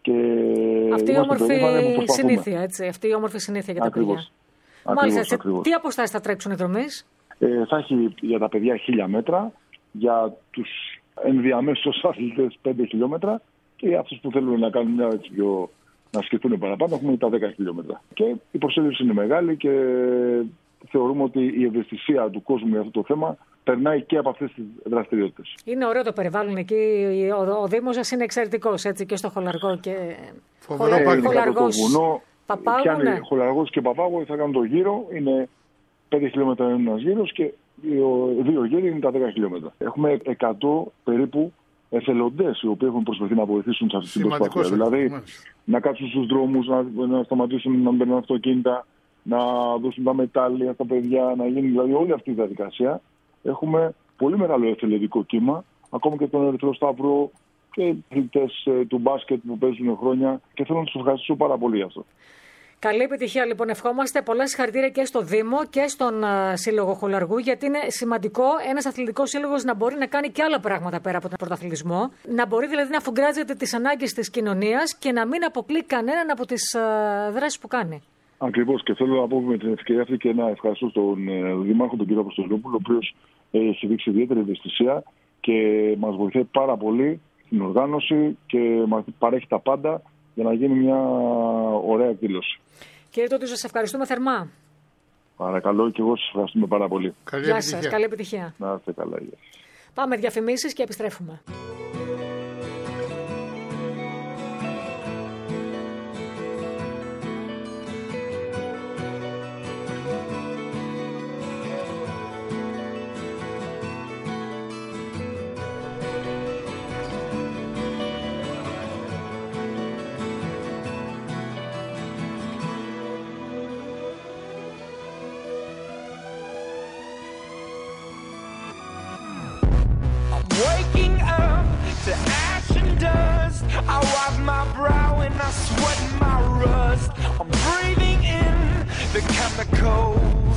Και αυτή η όμορφη συνήθεια, έτσι. Αυτή η όμορφη συνήθεια για τα παιδιά. Μάλιστα, τι αποστάσεις θα τρέξουν οι δρομείς? Θα έχει για τα παιδιά 1000 μέτρα, για τους ενδιαμέσους αθλητές 5 χιλιόμετρα και για αυτούς που θέλουν να κάνουν μια έτσι πιο... να σκεφτούν παραπάνω, έχουμε τα 10 χιλιόμετρα. Και η προσέλευση είναι μεγάλη και θεωρούμε ότι η ευαισθησία του κόσμου για αυτό το θέμα περνάει και από αυτές τις δραστηριότητες. Είναι ωραίο το περιβάλλον εκεί. Ο Δήμος σας είναι εξαιρετικός, έτσι, και στο Χολαργό και Χολαργός. Παπάγου, ναι. Χολαργός και Παπάγου θα κάνουν το γύρο. Είναι 5 χιλιόμετρα ένας γύρος και 2 γύροι είναι τα 10 χιλιόμετρα. Έχουμε 100 περίπου εθελοντές οι οποίοι έχουν προσπαθεί να βοηθήσουν σε αυτή την προσπάθεια. Δηλαδή να κάτσουν στους δρόμους, να σταματήσουν να μπαίνουν αυτοκίνητα, να δώσουν τα μετάλλια στα παιδιά, να γίνει δηλαδή όλη αυτή η διαδικασία. Έχουμε πολύ μεγάλο εθελοντικό κύμα, ακόμα και τον Ερυθρό Σταυρό και αθλητές του μπάσκετ που παίζουν χρόνια και θέλω να τους ευχαριστήσω πάρα πολύ για αυτό. Καλή επιτυχία λοιπόν, ευχόμαστε. Πολλά συγχαρητήρια και στο Δήμο και στον Σύλλογο Χολαργού, γιατί είναι σημαντικό ένας αθλητικός σύλλογος να μπορεί να κάνει και άλλα πράγματα πέρα από τον πρωταθλητισμό. Να μπορεί δηλαδή να αφουγκράζεται τις ανάγκες της κοινωνίας και να μην αποκλεί κανέναν από τις δράσεις που κάνει. Ακριβώς, και θέλω να πω με την ευκαιρία αυτή και να ευχαριστώ στον Δήμαρχο, τον κύριο Αποστολόπουλο, ο οποίος έχει δείξει ιδιαίτερη ευαισθησία και μας βοηθάει πάρα πολύ στην οργάνωση και μας παρέχει τα πάντα για να γίνει μια ωραία εκδήλωση. Κύριε Τούτου, σας ευχαριστούμε θερμά. Παρακαλώ, και εγώ σας ευχαριστούμε πάρα πολύ. Γεια σας, καλή επιτυχία. Να είστε καλά. Πάμε διαφημίσεις και επιστρέφουμε. Waking up to ash and dust, I wipe my brow and I sweat my rust. I'm breathing in the chemicals.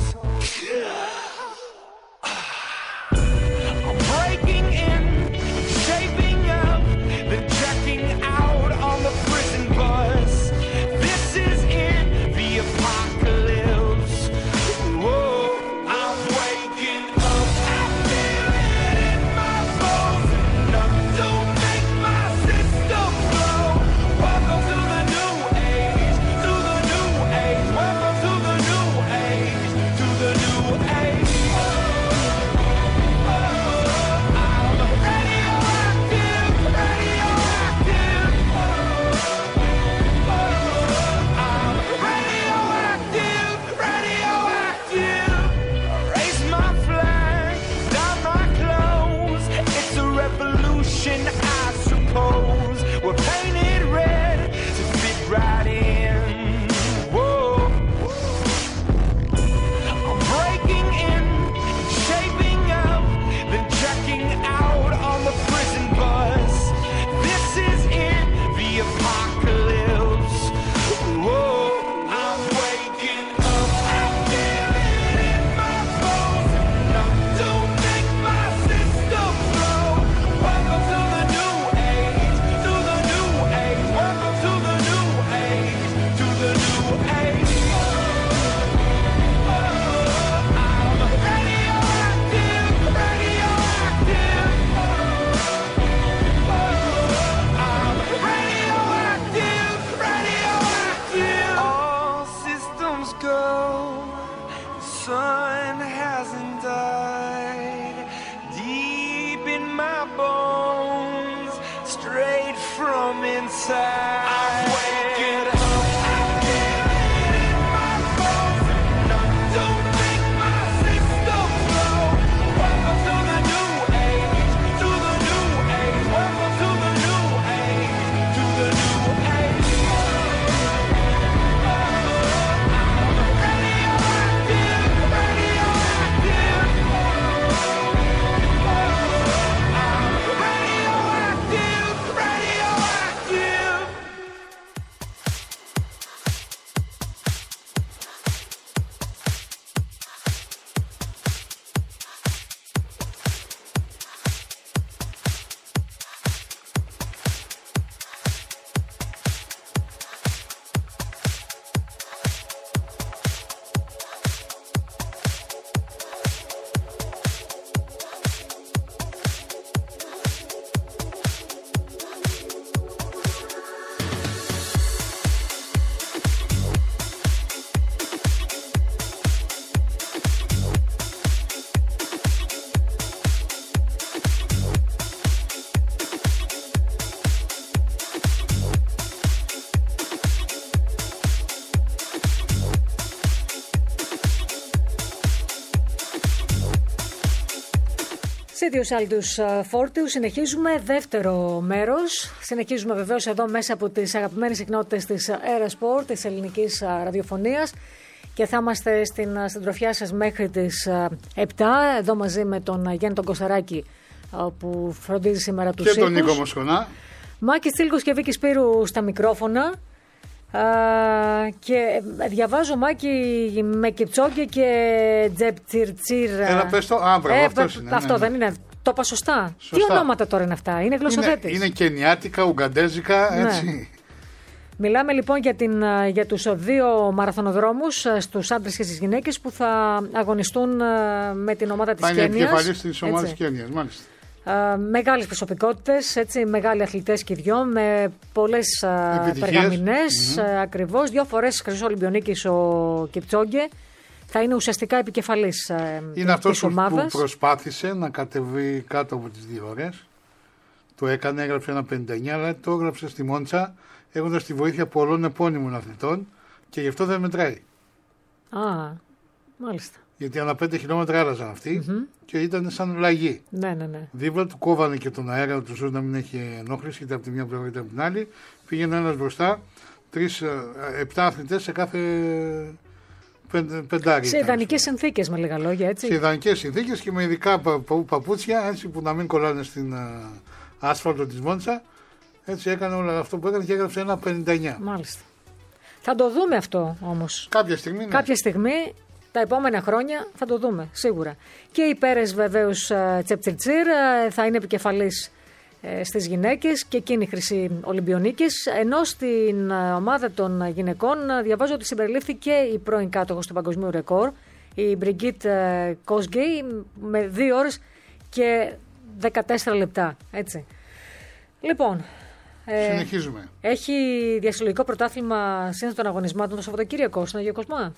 I'm breaking in, shaping up, then checking out on the prison bus. This is it, the apocalypse. Whoa, I'm waking up. I feel it in my bones. Enough to make my system blow. Welcome to the new age, to the new age. Welcome to the new age, to the new age. I'm radioactive, radioactive. I'm radioactive, radioactive. Raise my flag, down my clothes. It's a revolution, I suppose. We're painted red to fit right in. Whoa. I'm breaking in, shaping up, then checking out on the prison bus. This is it, the apocalypse. Whoa, I'm waking up. I feel it in my bones. Enough to make my system blow. Welcome to the new age, to the new age. Welcome to the new age, to the new age. I'm radioactive, radioactive. I'm radioactive, radioactive. All systems go. The sun hasn't died. Deep in my bones, straight from inside. I'm waking up. I feel it in my bones. Enough to make my system blow. Welcome to the new age, to the new age. Welcome to the new age, to the new age. I'm radioactive, radioactive. I'm radioactive, radioactive. ίδιους άλλους φόρτιους συνεχίζουμε δεύτερο μέρος. Συνεχίζουμε βεβαίως εδώ μέσα από τις αγαπημένες συχνότητες της Aerosport, της ελληνικής ραδιοφωνίας, και θα είμαστε στην συντροφιά σας μέχρι τις 7, εδώ μαζί με τον Γιάννη τον Κωσταράκη που φροντίζει σήμερα τους ήχους. Και τον Νίκο Μοσχονά. Μάκης Τσίλκος και Βίκη Σπύρου στα μικρόφωνα. Και διαβάζω, Μάκη, με Κιπτσόγκε και Τζεπτσιρτσίρ. Ένα πες το. Αυτό δεν είναι. Το είπα σωστά. Τι ονόματα τώρα είναι αυτά? Είναι γλωσσοδέτης. Είναι κενιάτικα, ουγγαντέζικα, έτσι. Ναι. Μιλάμε λοιπόν για τους 2 μαραθωνοδρόμους, στους άντρες και στις γυναίκες, που θα αγωνιστούν με την ομάδα της Κένιας. Είναι επικεφαλής της ομάδας της Κένιας, μάλιστα. Μεγάλες προσωπικότητες, έτσι, μεγάλοι αθλητές και 2, με πολλές περγαμηνές, ακριβώς. 2 φορές χρυσός Ολυμπιονίκης ο Κιπτσόγκε. Θα είναι ουσιαστικά επικεφαλής είναι της ομάδας. Που προσπάθησε να κατεβεί κάτω από τις 2 ώρες. Το έκανε, έγραψε ένα 59, αλλά το έγραψε στη Μόντσα, έχοντας τη βοήθεια πολλών επώνυμων αθλητών, και γι' αυτό δεν μετράει. Μάλιστα. Γιατί ανά 5 χιλιόμετρα άλλαζαν αυτοί και ήταν σαν λαγή. Ναι. Δίπλα του κόβανε και τον αέρα του ώστε να μην έχει ενόχληση, είτε από τη μια πλευρά είτε από την άλλη. Πήγαινε ένας μπροστά, 7 αθλητές σε κάθε πεντάρι. Σε ιδανικές συνθήκες, με λίγα λόγια, έτσι. Σε ιδανικές συνθήκες και με ειδικά παπούτσια, έτσι, που να μην κολλάνε στην άσφαλτο της Μόντσα. Έτσι έκανε όλο αυτό που έκανε και έγραψε ένα 59. Μάλιστα. Θα το δούμε αυτό όμως. Κάποια στιγμή. Ναι. Κάποια στιγμή, τα επόμενα χρόνια, θα το δούμε σίγουρα. Και η Πέρες βεβαίως Τσεπτσιρτσίρ θα είναι επικεφαλής στις γυναίκες και εκείνη χρυσή Ολυμπιονίκης. Ενώ στην ομάδα των γυναικών διαβάζω ότι συμπεριλήφθηκε η πρώην κάτοχος του παγκοσμίου ρεκόρ, η Μπριγκίτ Κόσγκεϊ, με 2 ώρες και 14 λεπτά. Έτσι. Λοιπόν, συνεχίζουμε. Έχει διασυλλογικό πρωτάθλημα σύνθετων των αγωνισμάτων το Σαββατοκύριακο στον Αγίο Κοσμά.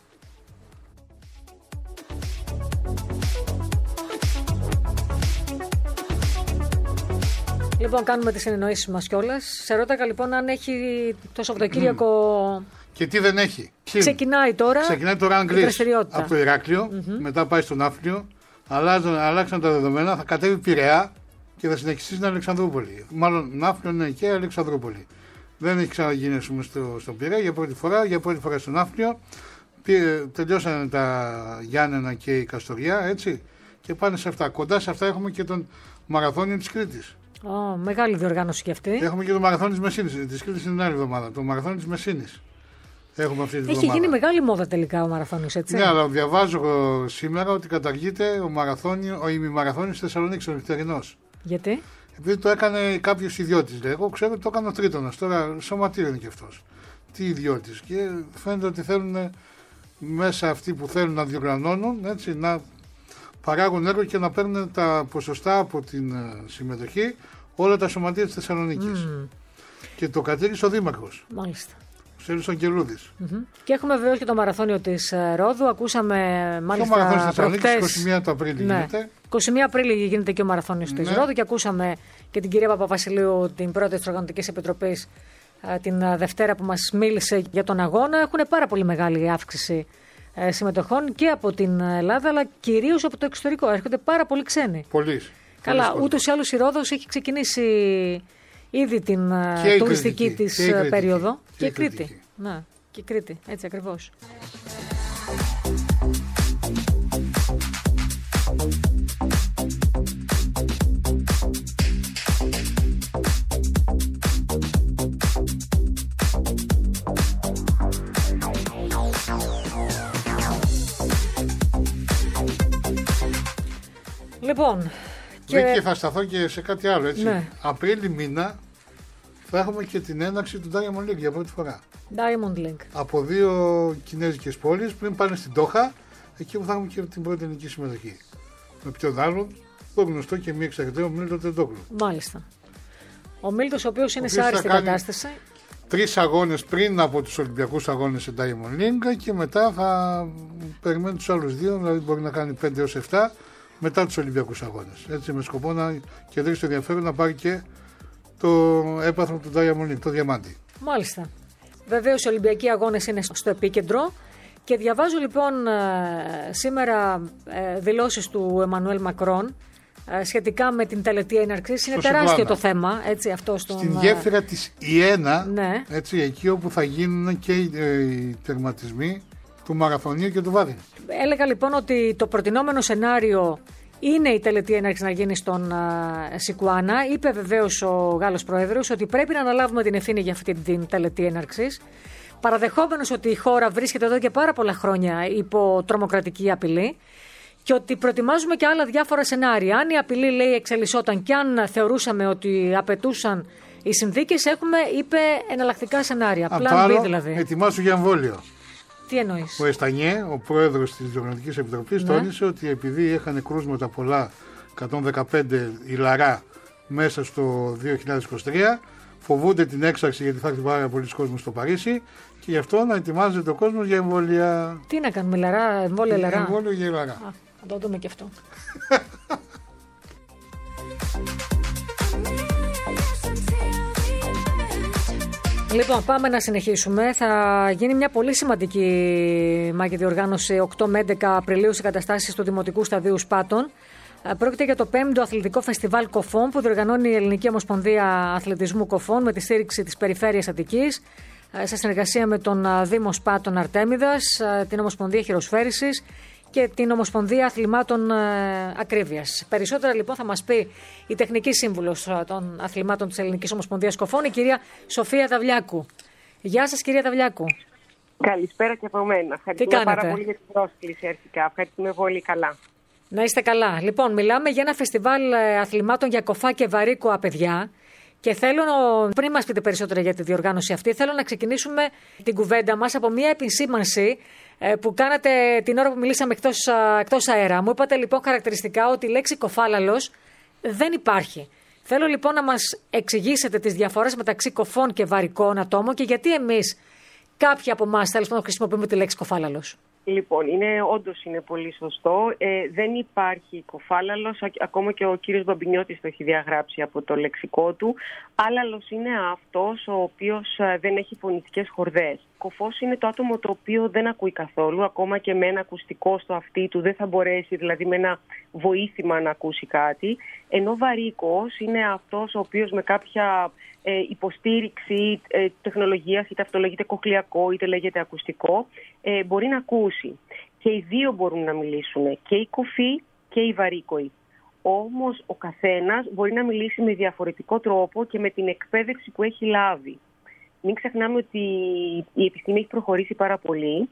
Λοιπόν, κάνουμε τις συνεννοήσεις μας κιόλας. Σε ρώταγα λοιπόν αν έχει το Σαββατοκύριακο. Και τι δεν έχει. Ξεκινάει τώρα Αγγλής από το Ηράκλειο, μετά πάει στον Ναύπλιο, αλλάξαν τα δεδομένα, θα κατέβει Πειραιά και θα συνεχίσει στην Αλεξανδρούπολη. Μάλλον Ναύπλιο είναι και Αλεξανδρούπολη. Δεν έχει ξαναγίνει στον Πειραιά για πρώτη φορά στον Ναύπλιο. Τελειώσανε τα Γιάννενα και η Καστοριά, έτσι, και πάνε σε αυτά. Κοντά σε αυτά έχουμε και τον μαραθώνιο της Κρήτης. Μεγάλη διοργάνωση και αυτή. Έχουμε και το μαραθώνιο της Μεσίνης. Της Κρήτης είναι την άλλη εβδομάδα. Το μαραθώνιο της Μεσίνης. Έχουμε αυτή τη Έχει εβδομάδα. γίνει μεγάλη μόδα τελικά ο μαραθώνιος, έτσι. Ναι, αλλά διαβάζω σήμερα ότι καταργείται ο ημιμαραθώνιος της Θεσσαλονίκης, ο νυχτερινός. Γιατί? Επειδή το έκανε κάποιος ιδιώτης. Εγώ ξέρω ότι το έκανε ο Τρίτονας. Τώρα σωματείο είναι και αυτός. Τι ιδιώτης. Και φαίνεται ότι θέλουν μέσα αυτοί που θέλουν να διοργανώνουν, έτσι, να παράγουν έργο και να παίρνουν τα ποσοστά από την συμμετοχή όλα τα σωματεία της Θεσσαλονίκης. Και το κατήργησε ο Δήμαρχος. Μάλιστα. Στέλνει Αγγελούδης. Και έχουμε βεβαίως και το μαραθώνιο της Ρόδου. Ακούσαμε μάλιστα. Το μαραθώνιο της Θεσσαλονίκης 21 του Απρίλη γίνεται. 21 Απρίλη γίνεται και ο μαραθώνιος της Ρόδου και ακούσαμε και την κυρία Παπαβασιλείου, την πρώτη της Οργανωτικής Επιτροπής, την Δευτέρα που μας μίλησε για τον αγώνα. Έχουν πάρα πολύ μεγάλη αύξηση συμμετοχών και από την Ελλάδα, αλλά κυρίως από το εξωτερικό. Έρχονται πάρα πολλοί ξένοι. Πολλοί. Καλά, ούτως ή άλλως η Ρόδος έχει ξεκινήσει ήδη την τουριστική της περίοδο. Και η Κρήτη. Να, και η Κρήτη, έτσι ακριβώς. Λοιπόν, και θα σταθώ και σε κάτι άλλο, έτσι. Ναι. Απρίλη μήνα θα έχουμε και την έναρξη του Diamond League για πρώτη φορά. Diamond League. Από 2 κινέζικες πόλεις πριν πάνε στην Τόχα, εκεί που θα έχουμε και την πρώτη ελληνική συμμετοχή. Με ποιον άλλον, το γνωστό και μη εξαρτητό, ο Μίλτο Τεντόγλου. Μάλιστα. Ο Μίλτος, ο οποίος είναι σε άριστη κατάσταση. 3 αγώνες πριν από τους Ολυμπιακούς αγώνες σε Diamond League και μετά θα περιμένει τους άλλους 2, δηλαδή μπορεί να κάνει 5 έως 7 μετά τους Ολυμπιακούς αγώνες. Έτσι, με σκοπό να κερδίσει το ενδιαφέρον να πάρει και το έπαθρο του Diamond League, το διαμάντι. Μάλιστα. Βεβαίως οι Ολυμπιακοί αγώνες είναι στο επίκεντρο και διαβάζω λοιπόν σήμερα δηλώσεις του Εμμανουέλ Μακρόν, σχετικά με την τελετή έναρξης. Είναι τεράστιο το θέμα. Έτσι, αυτό στην γέφυρα της Ιένα, ναι. Έτσι, εκεί όπου θα γίνουν και οι τερματισμοί του μαραθωνίου και του βάδι. Έλεγα λοιπόν ότι το προτινόμενο σενάριο είναι η τελετή έναρξη να γίνει στον Σικουάνα. Είπε βεβαίως ο Γάλλος Πρόεδρος ότι πρέπει να αναλάβουμε την ευθύνη για αυτή την τελετή έναρξης. Παραδεχόμενος ότι η χώρα βρίσκεται εδώ και πάρα πολλά χρόνια υπό τρομοκρατική απειλή και ότι προετοιμάζουμε και άλλα διάφορα σενάρια. Αν η απειλή, λέει, εξελισσόταν και αν θεωρούσαμε ότι απαιτούσαν οι συνθήκες, έχουμε, είπε, εναλλακτικά σενάρια. Πλάν B δηλαδή. Ετοιμάσου για εμβόλιο. Τι εννοείς? Ο Εστανιέ, ο πρόεδρος της Διοργανωτικής Επιτροπής, τόνισε ότι επειδή είχαν κρούσματα πολλά, 115 ηλαρά μέσα στο 2023, φοβούνται την έξαρξη γιατί θα έρθει πάρα πολλοί κόσμος στο Παρίσι και γι' αυτό να ετοιμάζεται ο κόσμος για εμβόλια. Τι να κάνουμε, ηλαρά, εμβόλια ηλαρά? Εμβόλιο για ηλαρά. Να το δούμε και αυτό. Λοιπόν, πάμε να συνεχίσουμε. Θα γίνει μια πολύ σημαντική μάχη διοργάνωση 8 με 11 Απριλίου σε εγκαταστάσεις του Δημοτικού Σταδίου Σπάτων. Πρόκειται για το 5ο Αθλητικό Φεστιβάλ Κοφών που διοργανώνει η Ελληνική Ομοσπονδία Αθλητισμού Κοφών με τη στήριξη της Περιφέρειας Αττικής σε συνεργασία με τον Δήμο Σπάτων Αρτέμιδας, την Ομοσπονδία Χειροσφαίρισης και την Ομοσπονδία Αθλημάτων Ακρίβειας. Περισσότερα λοιπόν θα μας πει η τεχνική σύμβουλος των αθλημάτων της Ελληνικής Ομοσπονδίας Κοφών, η κυρία Σοφία Ταυλιάκου. Γεια σας, κυρία Ταυλιάκου. Καλησπέρα και από μένα. Ευχαριστούμε πάρα πολύ για την πρόσκληση αρχικά. Ευχαριστούμε πολύ, καλά. Να είστε καλά. Λοιπόν, μιλάμε για ένα φεστιβάλ αθλημάτων για κοφά και βαρύκοα παιδιά. Και θέλω, πριν μας πείτε περισσότερα για τη διοργάνωση αυτή, θέλω να ξεκινήσουμε την κουβέντα μας από μια επισήμανση που κάνατε την ώρα που μιλήσαμε εκτός αέρα. Μου είπατε λοιπόν χαρακτηριστικά ότι η λέξη κοφάλαλος δεν υπάρχει. Θέλω λοιπόν να μας εξηγήσετε τις διαφορές μεταξύ κοφών και βαρικών ατόμων και γιατί εμείς, κάποιοι από εμάς, θέλουμε να χρησιμοποιούμε τη λέξη κοφάλαλος. Λοιπόν, όντως είναι πολύ σωστό. Δεν υπάρχει κοφάλαλος, ακόμα και ο κύριος Μπαμπινιώτης το έχει διαγράψει από το λεξικό του. Άλλαλος είναι αυτός ο οποίος δεν έχει φωνητικές χορδές. Κοφός είναι το άτομο το οποίο δεν ακούει καθόλου, ακόμα και με ένα ακουστικό στο αυτί του δεν θα μπορέσει, δηλαδή με ένα βοήθημα να ακούσει κάτι. Ενώ βαρύκος είναι αυτός ο οποίος με κάποια υποστήριξη τεχνολογίας, είτε αυτό λέγεται κοχλιακό είτε λέγεται ακουστικό, μπορεί να ακούσει. Και οι δύο μπορούν να μιλήσουν, και οι κοφοί και οι βαρύκοοι. Όμως ο καθένας μπορεί να μιλήσει με διαφορετικό τρόπο και με την εκπαίδευση που έχει λάβει. Μην ξεχνάμε ότι η επιστήμη έχει προχωρήσει πάρα πολύ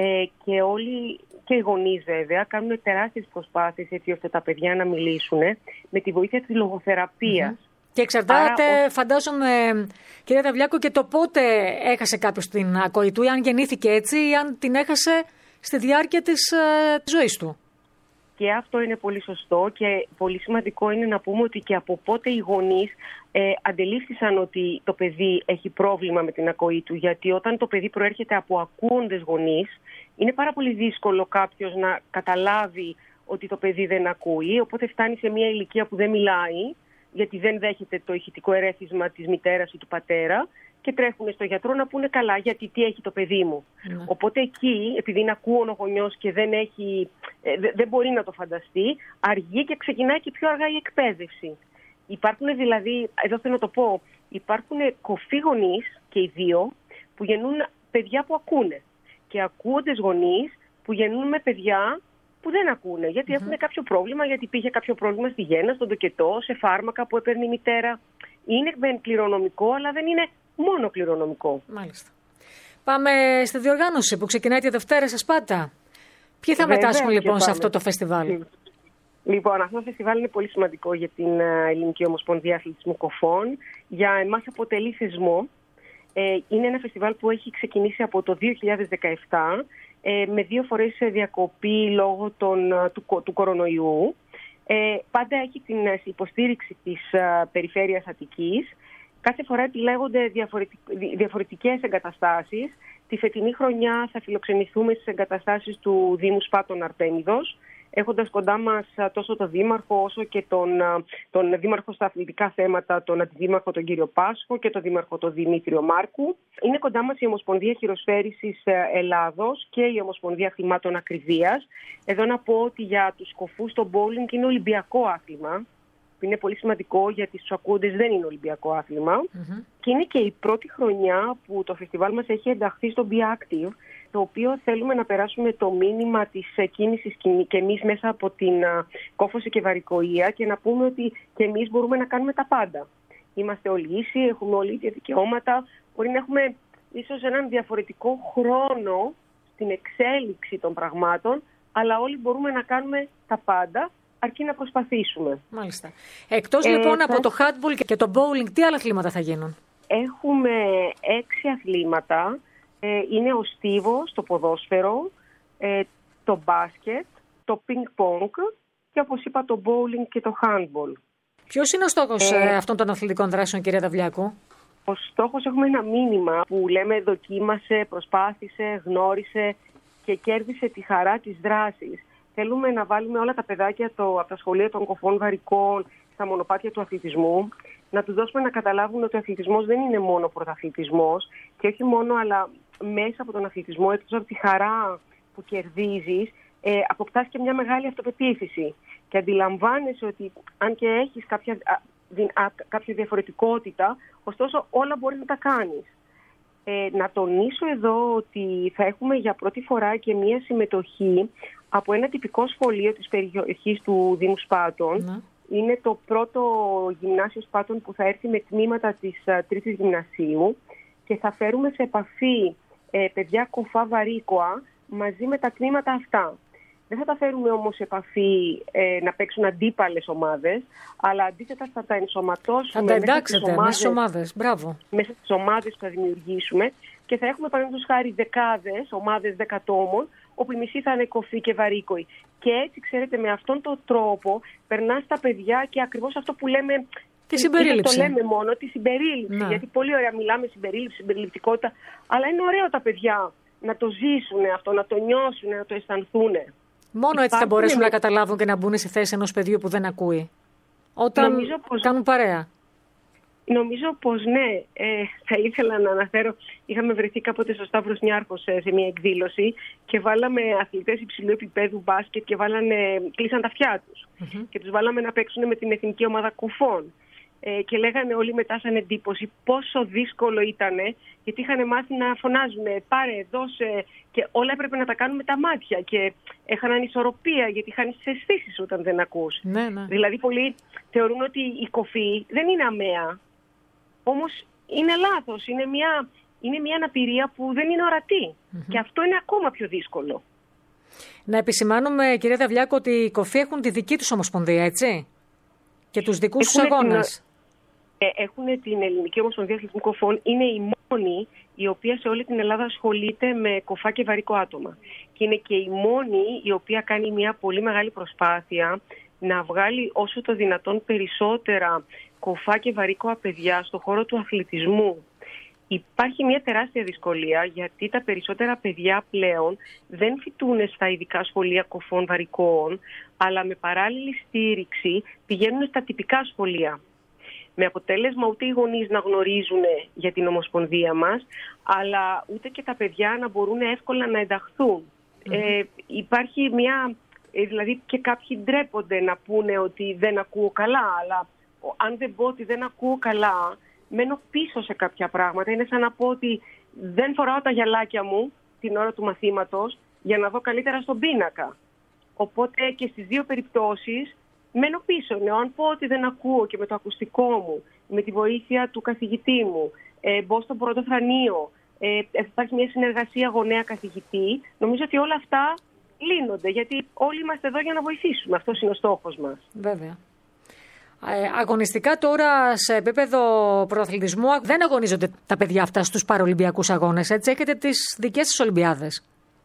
και όλοι, και οι γονείς βέβαια, κάνουν τεράστιες προσπάθειες έτσι ώστε τα παιδιά να μιλήσουν με τη βοήθεια της λογοθεραπείας. Και εξαρτάται, φαντάζομαι, κυρία Ταυλιάκου, και το πότε έχασε κάποιος την ακοή του, ή αν γεννήθηκε έτσι, ή αν την έχασε στη διάρκεια της ζωής του. Και αυτό είναι πολύ σωστό και πολύ σημαντικό είναι να πούμε ότι και από πότε οι γονείς αντελήφθησαν ότι το παιδί έχει πρόβλημα με την ακοή του. Γιατί όταν το παιδί προέρχεται από ακούοντες γονείς, είναι πάρα πολύ δύσκολο κάποιος να καταλάβει ότι το παιδί δεν ακούει. Οπότε φτάνει σε μια ηλικία που δεν μιλάει, γιατί δεν δέχεται το ηχητικό ερέθισμα της μητέρας ή του πατέρα, και τρέχουν στο γιατρό να πούνε καλά γιατί τι έχει το παιδί μου. Οπότε εκεί, επειδή είναι ακούων ο γονιός και δεν μπορεί να το φανταστεί, αργεί και ξεκινάει και πιο αργά η εκπαίδευση. Υπάρχουν δηλαδή, εδώ θέλω να το πω, υπάρχουν κοφοί γονείς και οι δύο που γεννούν παιδιά που ακούνε και ακούοντες γονείς που γεννούν με παιδιά που δεν ακούνε, γιατί έχουν κάποιο πρόβλημα, γιατί υπήρχε κάποιο πρόβλημα στη γέννα, στον τοκετό, σε φάρμακα που έπαιρνε η μητέρα. Είναι μεν κληρονομικό, αλλά δεν είναι μόνο κληρονομικό. Μάλιστα. Πάμε στη διοργάνωση που ξεκινάει τη Δευτέρα σε Σπάτα. Ποιοι θα μετάσχουν λοιπόν σε αυτό το φεστιβάλ? Λοιπόν, αυτό το φεστιβάλ είναι πολύ σημαντικό για την Ελληνική Ομοσπονδία Αθλητισμού Κοφών. Για εμάς αποτελεί θεσμό. Είναι ένα φεστιβάλ που έχει ξεκινήσει από το 2017 με 2 φορές διακοπή λόγω του κορονοϊού. Πάντα έχει την υποστήριξη της Περιφέρειας Αττικής. Κάθε φορά επιλέγονται διαφορετικές εγκαταστάσεις. Τη φετινή χρονιά θα φιλοξενηθούμε στις εγκαταστάσεις του Δήμου Σπάτων Αρτέμιδος. έχοντας κοντά μας τόσο τον Δήμαρχο όσο και τον Δήμαρχο στα αθλητικά θέματα, τον Αντιδήμαρχο τον κύριο Πάσχο και τον Δήμαρχο τον Δημήτριο Μάρκου. Είναι κοντά μας η Ομοσπονδία Χειροσφαίρισης Ελλάδος και η Ομοσπονδία Αθλημάτων Ακριβίας. Εδώ να πω ότι για τους κοφούς το bowling είναι ολυμπιακό άθλημα. Είναι πολύ σημαντικό γιατί στους ακούοντες δεν είναι ολυμπιακό άθλημα. Και είναι και η πρώτη χρονιά που το φεστιβάλ μας έχει ενταχθεί στο Be Active, το οποίο θέλουμε να περάσουμε το μήνυμα της κίνησης και εμείς μέσα από την κόφωση και βαρικοεία και να πούμε ότι και εμείς μπορούμε να κάνουμε τα πάντα. Είμαστε όλοι ίσοι, έχουμε όλοι ίδια δικαιώματα, μπορεί να έχουμε ίσως έναν διαφορετικό χρόνο στην εξέλιξη των πραγμάτων, αλλά όλοι μπορούμε να κάνουμε τα πάντα, αρκεί να προσπαθήσουμε. Μάλιστα. Εκτός λοιπόν από το handball και το bowling, τι άλλα αθλήματα θα γίνουν? Έχουμε 6 αθλήματα. Είναι ο στίβος, το ποδόσφαιρο, το μπάσκετ, το ping-pong και όπως είπα το bowling και το handball. Ποιος είναι ο στόχος αυτών των αθλητικών δράσεων, κυρία Δαυλιάκου? Ο στόχος, έχουμε ένα μήνυμα που λέμε δοκίμασε, προσπάθησε, γνώρισε και κέρδισε τη χαρά της δράσης. Θέλουμε να βάλουμε όλα τα παιδάκια από τα σχολεία των κοφών βαρικών στα μονοπάτια του αθλητισμού, να τους δώσουμε να καταλάβουν ότι ο αθλητισμός δεν είναι μόνο πρωταθλητισμός και όχι μόνο, αλλά μέσα από τον αθλητισμό, εκτός από τη χαρά που κερδίζεις, αποκτάς και μια μεγάλη αυτοπεποίθηση. Και αντιλαμβάνεσαι ότι αν και έχεις κάποια διαφορετικότητα, ωστόσο όλα μπορεί να τα κάνεις. Να τονίσω εδώ ότι θα έχουμε για πρώτη φορά και μια συμμετοχή από ένα τυπικό σχολείο της περιοχής του Δήμου Σπάτων. Είναι το πρώτο γυμνάσιο Σπάτων που θα έρθει με τμήματα της τρίτης γυμνασίου και θα φέρουμε σε επαφή παιδιά κοφά βαρύκοα μαζί με τα τμήματα αυτά. Δεν θα τα φέρουμε όμως σε επαφή να παίξουν αντίπαλες ομάδες, αλλά αντίθετα θα τα ενσωματώσουμε. Θα τα εντάξετε μέσα στις ομάδες. Μπράβο. Μέσα στις ομάδες που θα δημιουργήσουμε και θα έχουμε παραδείγματος χάρη δεκάδες, ομάδες 10 ατόμων, όπου η μισή θα είναι κοφή και βαρύκοοι. Και έτσι, ξέρετε, με αυτόν τον τρόπο περνά στα παιδιά και ακριβώς αυτό που λέμε. Τη συμπερίληψη. Το λέμε μόνο, τη συμπερίληψη. Ναι. Γιατί πολύ ωραία μιλάμε συμπερίληψη, συμπεριληπτικότητα, αλλά είναι ωραίο τα παιδιά να το ζήσουν αυτό, να το νιώσουν, να το αισθανθούν. Μόνο έτσι θα μπορέσουν να καταλάβουν και να μπουν στη θέση ενός παιδιού που δεν ακούει. Όταν κάνουν παρέα. Νομίζω πως ναι. Θα ήθελα να αναφέρω, είχαμε βρεθεί κάποτε στο Σταύρος Νιάρχος σε μια εκδήλωση και βάλαμε αθλητές υψηλού επίπεδου μπάσκετ και κλείσαν τα αυτιά τους. Και τους βάλαμε να παίξουν με την εθνική ομάδα κοφών. Και λέγανε όλοι μετά σαν εντύπωση πόσο δύσκολο ήτανε, γιατί είχαν μάθει να φωνάζουν πάρε, δώσε, και όλα έπρεπε να τα κάνουν με τα μάτια και έχαναν ισορροπία γιατί χάνεις τις αισθήσεις όταν δεν ακούς. Ναι. Δηλαδή πολλοί θεωρούν ότι η κοφή δεν είναι αμαία, όμως είναι λάθος, είναι μια αναπηρία που δεν είναι ορατή και αυτό είναι ακόμα πιο δύσκολο. Να επισημάνουμε, κυρία Δαυλιάκου, ότι οι κοφοί έχουν τη δική τους ομοσπονδία, έτσι, και τους δικούς τους αγώνες. Έχουν την Ελληνική Ομοσπονδία Αθλητικών Κοφών, είναι η μόνη η οποία σε όλη την Ελλάδα ασχολείται με κοφά και βαρύκο άτομα. Και είναι και η μόνη η οποία κάνει μια πολύ μεγάλη προσπάθεια να βγάλει όσο το δυνατόν περισσότερα κοφά και βαρύκοα παιδιά στον χώρο του αθλητισμού. Υπάρχει μια τεράστια δυσκολία γιατί τα περισσότερα παιδιά πλέον δεν φοιτούν στα ειδικά σχολεία κοφών βαρικών, αλλά με παράλληλη στήριξη πηγαίνουν στα τυπικά σχολεία. Με αποτέλεσμα ούτε οι γονείς να γνωρίζουν για την Ομοσπονδία μας, αλλά ούτε και τα παιδιά να μπορούν εύκολα να ενταχθούν. Υπάρχει δηλαδή και κάποιοι ντρέπονται να πούνε ότι δεν ακούω καλά, αλλά αν δεν πω ότι δεν ακούω καλά, μένω πίσω σε κάποια πράγματα. Είναι σαν να πω ότι δεν φοράω τα γυαλάκια μου την ώρα του μαθήματος για να δω καλύτερα στον πίνακα. Οπότε και στις δύο περιπτώσεις μένω πίσω. Αν πω ότι δεν ακούω και με το ακουστικό μου, με τη βοήθεια του καθηγητή μου, μπω στο πρωτοθρανείο, υπάρχει μια συνεργασία γονέα-καθηγητή, νομίζω ότι όλα αυτά λύνονται, γιατί όλοι είμαστε εδώ για να βοηθήσουμε. Αυτός είναι ο στόχος μας. Βέβαια. Αγωνιστικά τώρα σε επίπεδο πρωταθλητισμού δεν αγωνίζονται τα παιδιά αυτά στους παραολυμπιακούς αγώνες, έτσι, έχετε τις δικές σας Ολυμπιάδες.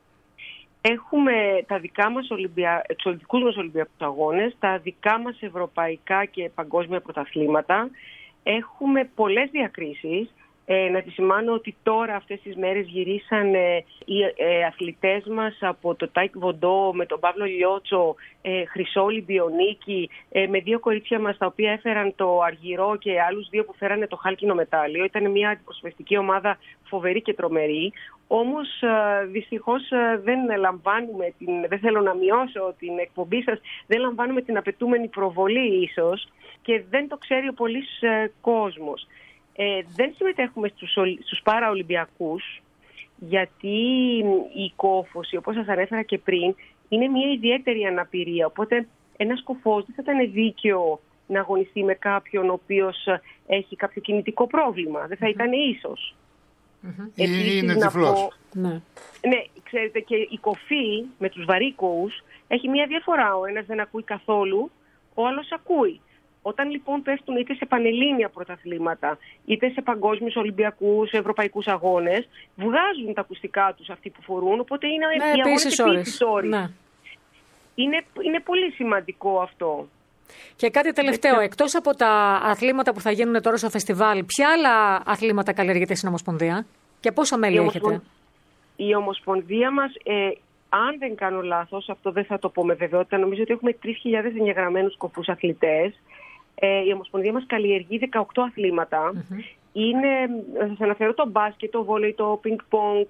Έχουμε τα δικά μας τους δικούς μας Ολυμπιακούς αγώνες, τα δικά μας ευρωπαϊκά και παγκόσμια πρωταθλήματα. Έχουμε πολλές διακρίσεις. Να επισημάνω ότι τώρα αυτές τις μέρες γυρίσαν οι αθλητές μας από το Τάικ Βοντό με τον Παύλο Λιώτσο, χρυσό Ολυμπιονίκη, με 2 κορίτσια μας τα οποία έφεραν το αργυρό και άλλους 2 που φέρανε το χάλκινο μετάλλιο. Ήταν μια αντιπροσωπευτική ομάδα φοβερή και τρομερή. Όμως δυστυχώς δεν λαμβάνουμε δεν θέλω να μειώσω την εκπομπή σας, δεν λαμβάνουμε την απαιτούμενη προβολή ίσως και δεν το ξέρει ο πολύς κόσμος. Δεν συμμετέχουμε στους παραολυμπιακούς γιατί η κόφωση, όπως σας ανέφερα και πριν, είναι μια ιδιαίτερη αναπηρία. Οπότε ένας κοφός δεν θα ήταν δίκαιο να αγωνιστεί με κάποιον ο οποίος έχει κάποιο κινητικό πρόβλημα. Δεν θα ήταν ίσως. Ή είναι τυφλός. Ναι, ξέρετε, και η κοφή με τους βαρύκοους έχει μια διαφορά. Ο ένας δεν ακούει καθόλου, ο άλλος ακούει. Όταν λοιπόν πέφτουν είτε σε πανελλήνια πρωταθλήματα, είτε σε παγκόσμιους ολυμπιακούς, ευρωπαϊκούς αγώνες, βγάζουν τα ακουστικά τους αυτοί που φορούν, οπότε είναι οι αγώνες επίσης όροι. Ναι. Είναι πολύ σημαντικό αυτό. Και κάτι τελευταίο, εκτός από τα αθλήματα που θα γίνουν τώρα στο φεστιβάλ, ποια άλλα αθλήματα καλλιεργείται στην Ομοσπονδία και πόσα μέλη έχετε? Η Ομοσπονδία μας, αν δεν κάνω λάθος, αυτό δεν θα το πω με βεβαιότητα, νομίζω ότι έχουμε 3.000 εγγεγραμμένους κοφούς αθλητές. Η Ομοσπονδία μας καλλιεργεί 18 αθλήματα. Θα σας αναφέρω το μπάσκετ, το βόλεϊ, το πινκ-πονγκ,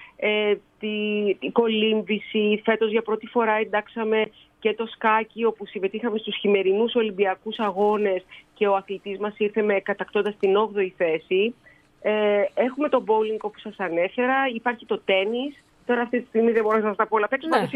τη κολύμβηση. Φέτος για πρώτη φορά εντάξαμε και το σκάκι, όπου συμμετείχαμε στους χειμερινούς Ολυμπιακούς αγώνες και ο αθλητής μας ήρθε κατακτώντας την 8η θέση. Έχουμε το bowling, όπως σας ανέφερα. Υπάρχει το τένις. Τώρα αυτή τη στιγμή δεν μπορώ να σας τα πω όλα.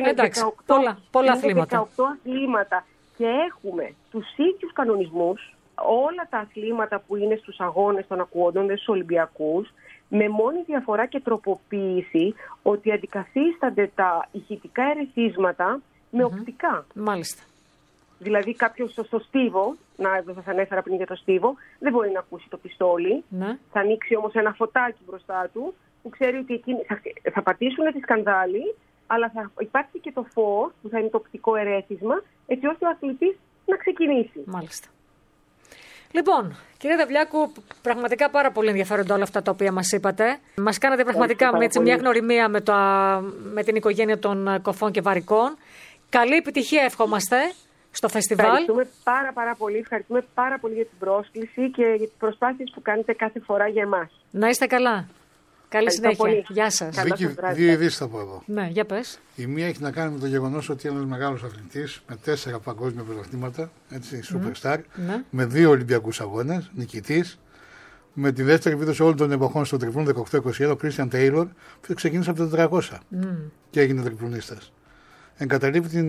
Πολλά αθλήματα. 18 αθλήματα. Και έχουμε τους ίδιους κανονισμούς, όλα τα αθλήματα που είναι στους αγώνες των ακούοντων, στους Ολυμπιακούς, με μόνη διαφορά και τροποποίηση ότι αντικαθίστανται τα ηχητικά ερεθίσματα με οπτικά. Μάλιστα. Δηλαδή κάποιος στο στίβο, δεν σας ανέφερα πριν για το στίβο, δεν μπορεί να ακούσει το πιστόλι. Ναι. Θα ανοίξει όμως ένα φωτάκι μπροστά του που ξέρει ότι εκείνοι θα πατήσουν τη σκανδάλη, αλλά θα υπάρχει και το φως που θα είναι το οπτικό ερέθισμα, έτσι ώστε ο αθλητής να ξεκινήσει. Μάλιστα. Λοιπόν, κύριε Δαυλιάκου, πραγματικά πάρα πολύ ενδιαφέροντα όλα αυτά τα οποία μας είπατε. Μας κάνατε πραγματικά μια γνωριμία με την οικογένεια των κοφών και βαρικών. Καλή επιτυχία ευχόμαστε στο φεστιβάλ. Ευχαριστούμε πάρα πολύ. Ευχαριστούμε πάρα πολύ για την πρόσκληση και για τις προσπάθειες που κάνετε κάθε φορά για εμάς. Να είστε καλά. Καλή συνέχεια. Πολύ. Γεια σας. Βίκυ, 2 ειδήσεις θα πω εδώ. Ναι, για πες. Η μία έχει να κάνει με το γεγονός ότι ένας μεγάλος αθλητής με 4 παγκόσμια πρωταθλήματα, έτσι, superstar, με 2 Ολυμπιακούς αγώνες, νικητής, με τη δεύτερη επίδοση όλων των εποχών στο τριπλούν 18-21, ο Κρίστιαν Τέιλορ, που ξεκίνησε από το 400 και έγινε τριπλουνίστας. Εγκαταλείπει την.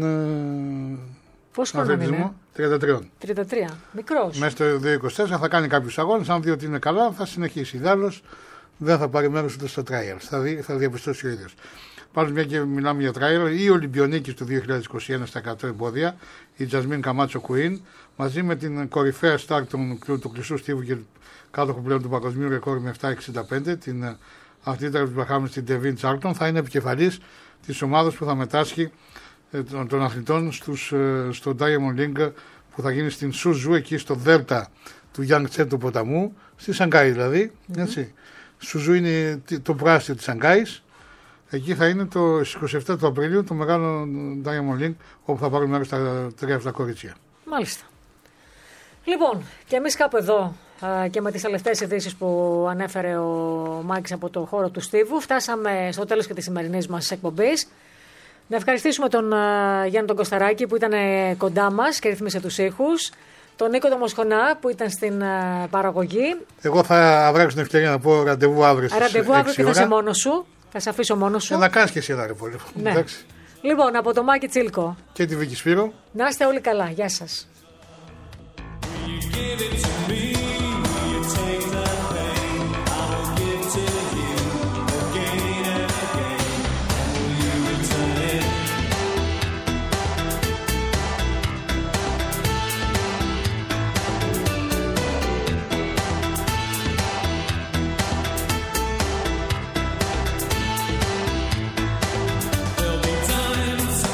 Πόσο χρόνο είναι? 33. Μικρός. Μέσα στο 2024 θα κάνει κάποιους αγώνες. Αν δει ότι είναι καλά, θα συνεχίσει. Ιδάλλως δεν θα πάρει μέρος ούτε στο trial. Θα διαπιστώσει ο ίδιος. Πάντως, μια και μιλάμε για trial, η Ολυμπιονίκης του 2021 στα 100 εμπόδια, η Τζασμίν Καμάτσο Κουίν, μαζί με την κορυφαία στάρ του κλειστού στίβου και κάτοχο πλέον του παγκοσμίου ρεκόρ με 7,65, την αθλήτρια του Μπαχάμι, την Ντεβίν Τσάρλτον, θα είναι επικεφαλής της ομάδας που θα μετάσχει των αθλητών στο Diamond League που θα γίνει στην Σουζού, εκεί στο δέλτα του Γιάνγκτσε του ποταμού, στη Σανγκάη δηλαδή. Έτσι. Σουζού είναι το πράσινο της Σανγκάης. Εκεί θα είναι το 27 του Απριλίου το μεγάλο Diamond League, όπου θα πάρουν μέρος τα 3 κορίτσια. Μάλιστα. Λοιπόν, και εμείς κάπου εδώ και με τις τελευταίες ειδήσεις που ανέφερε ο Μάκης από το χώρο του Στίβου, φτάσαμε στο τέλος και της σημερινής μας εκπομπής. Να ευχαριστήσουμε τον Γιάννη τον Κωσταράκη που ήταν κοντά μας και ρύθμισε τους ήχους. Τον Νίκο τον Μοσχονά που ήταν στην παραγωγή. Εγώ θα βράξω την ευκαιρία να πω ραντεβού αύριο στις 6 ώρα. Ραντεβού αύριο και θα είσαι μόνος σου. Θα σε αφήσω μόνος σου. Να κάνεις και εσύ ένα ρεπό. Ναι. Λοιπόν, από το Μάκη Τσίλκο και τη Βίκη Σπύρο. Να είστε όλοι καλά. Γεια σας.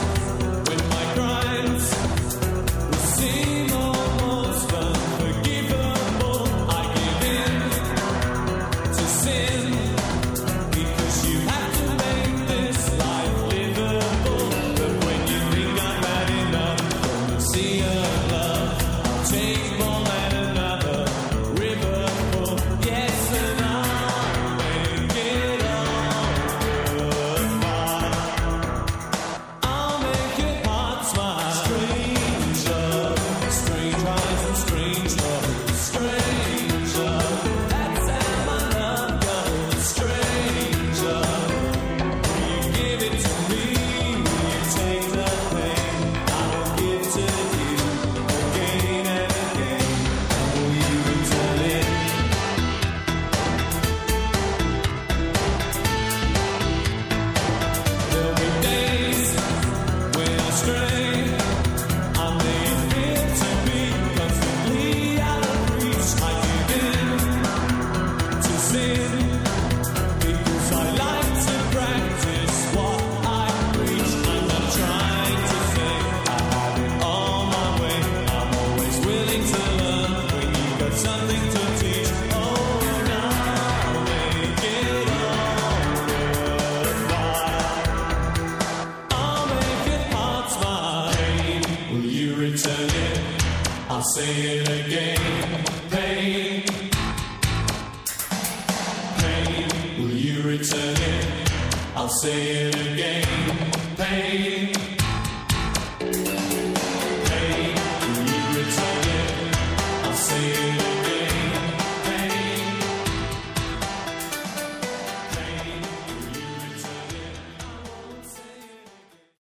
Seem almost unforgivable. I'll say it again. Pain, pain, will you return it? I'll say it again. Pain.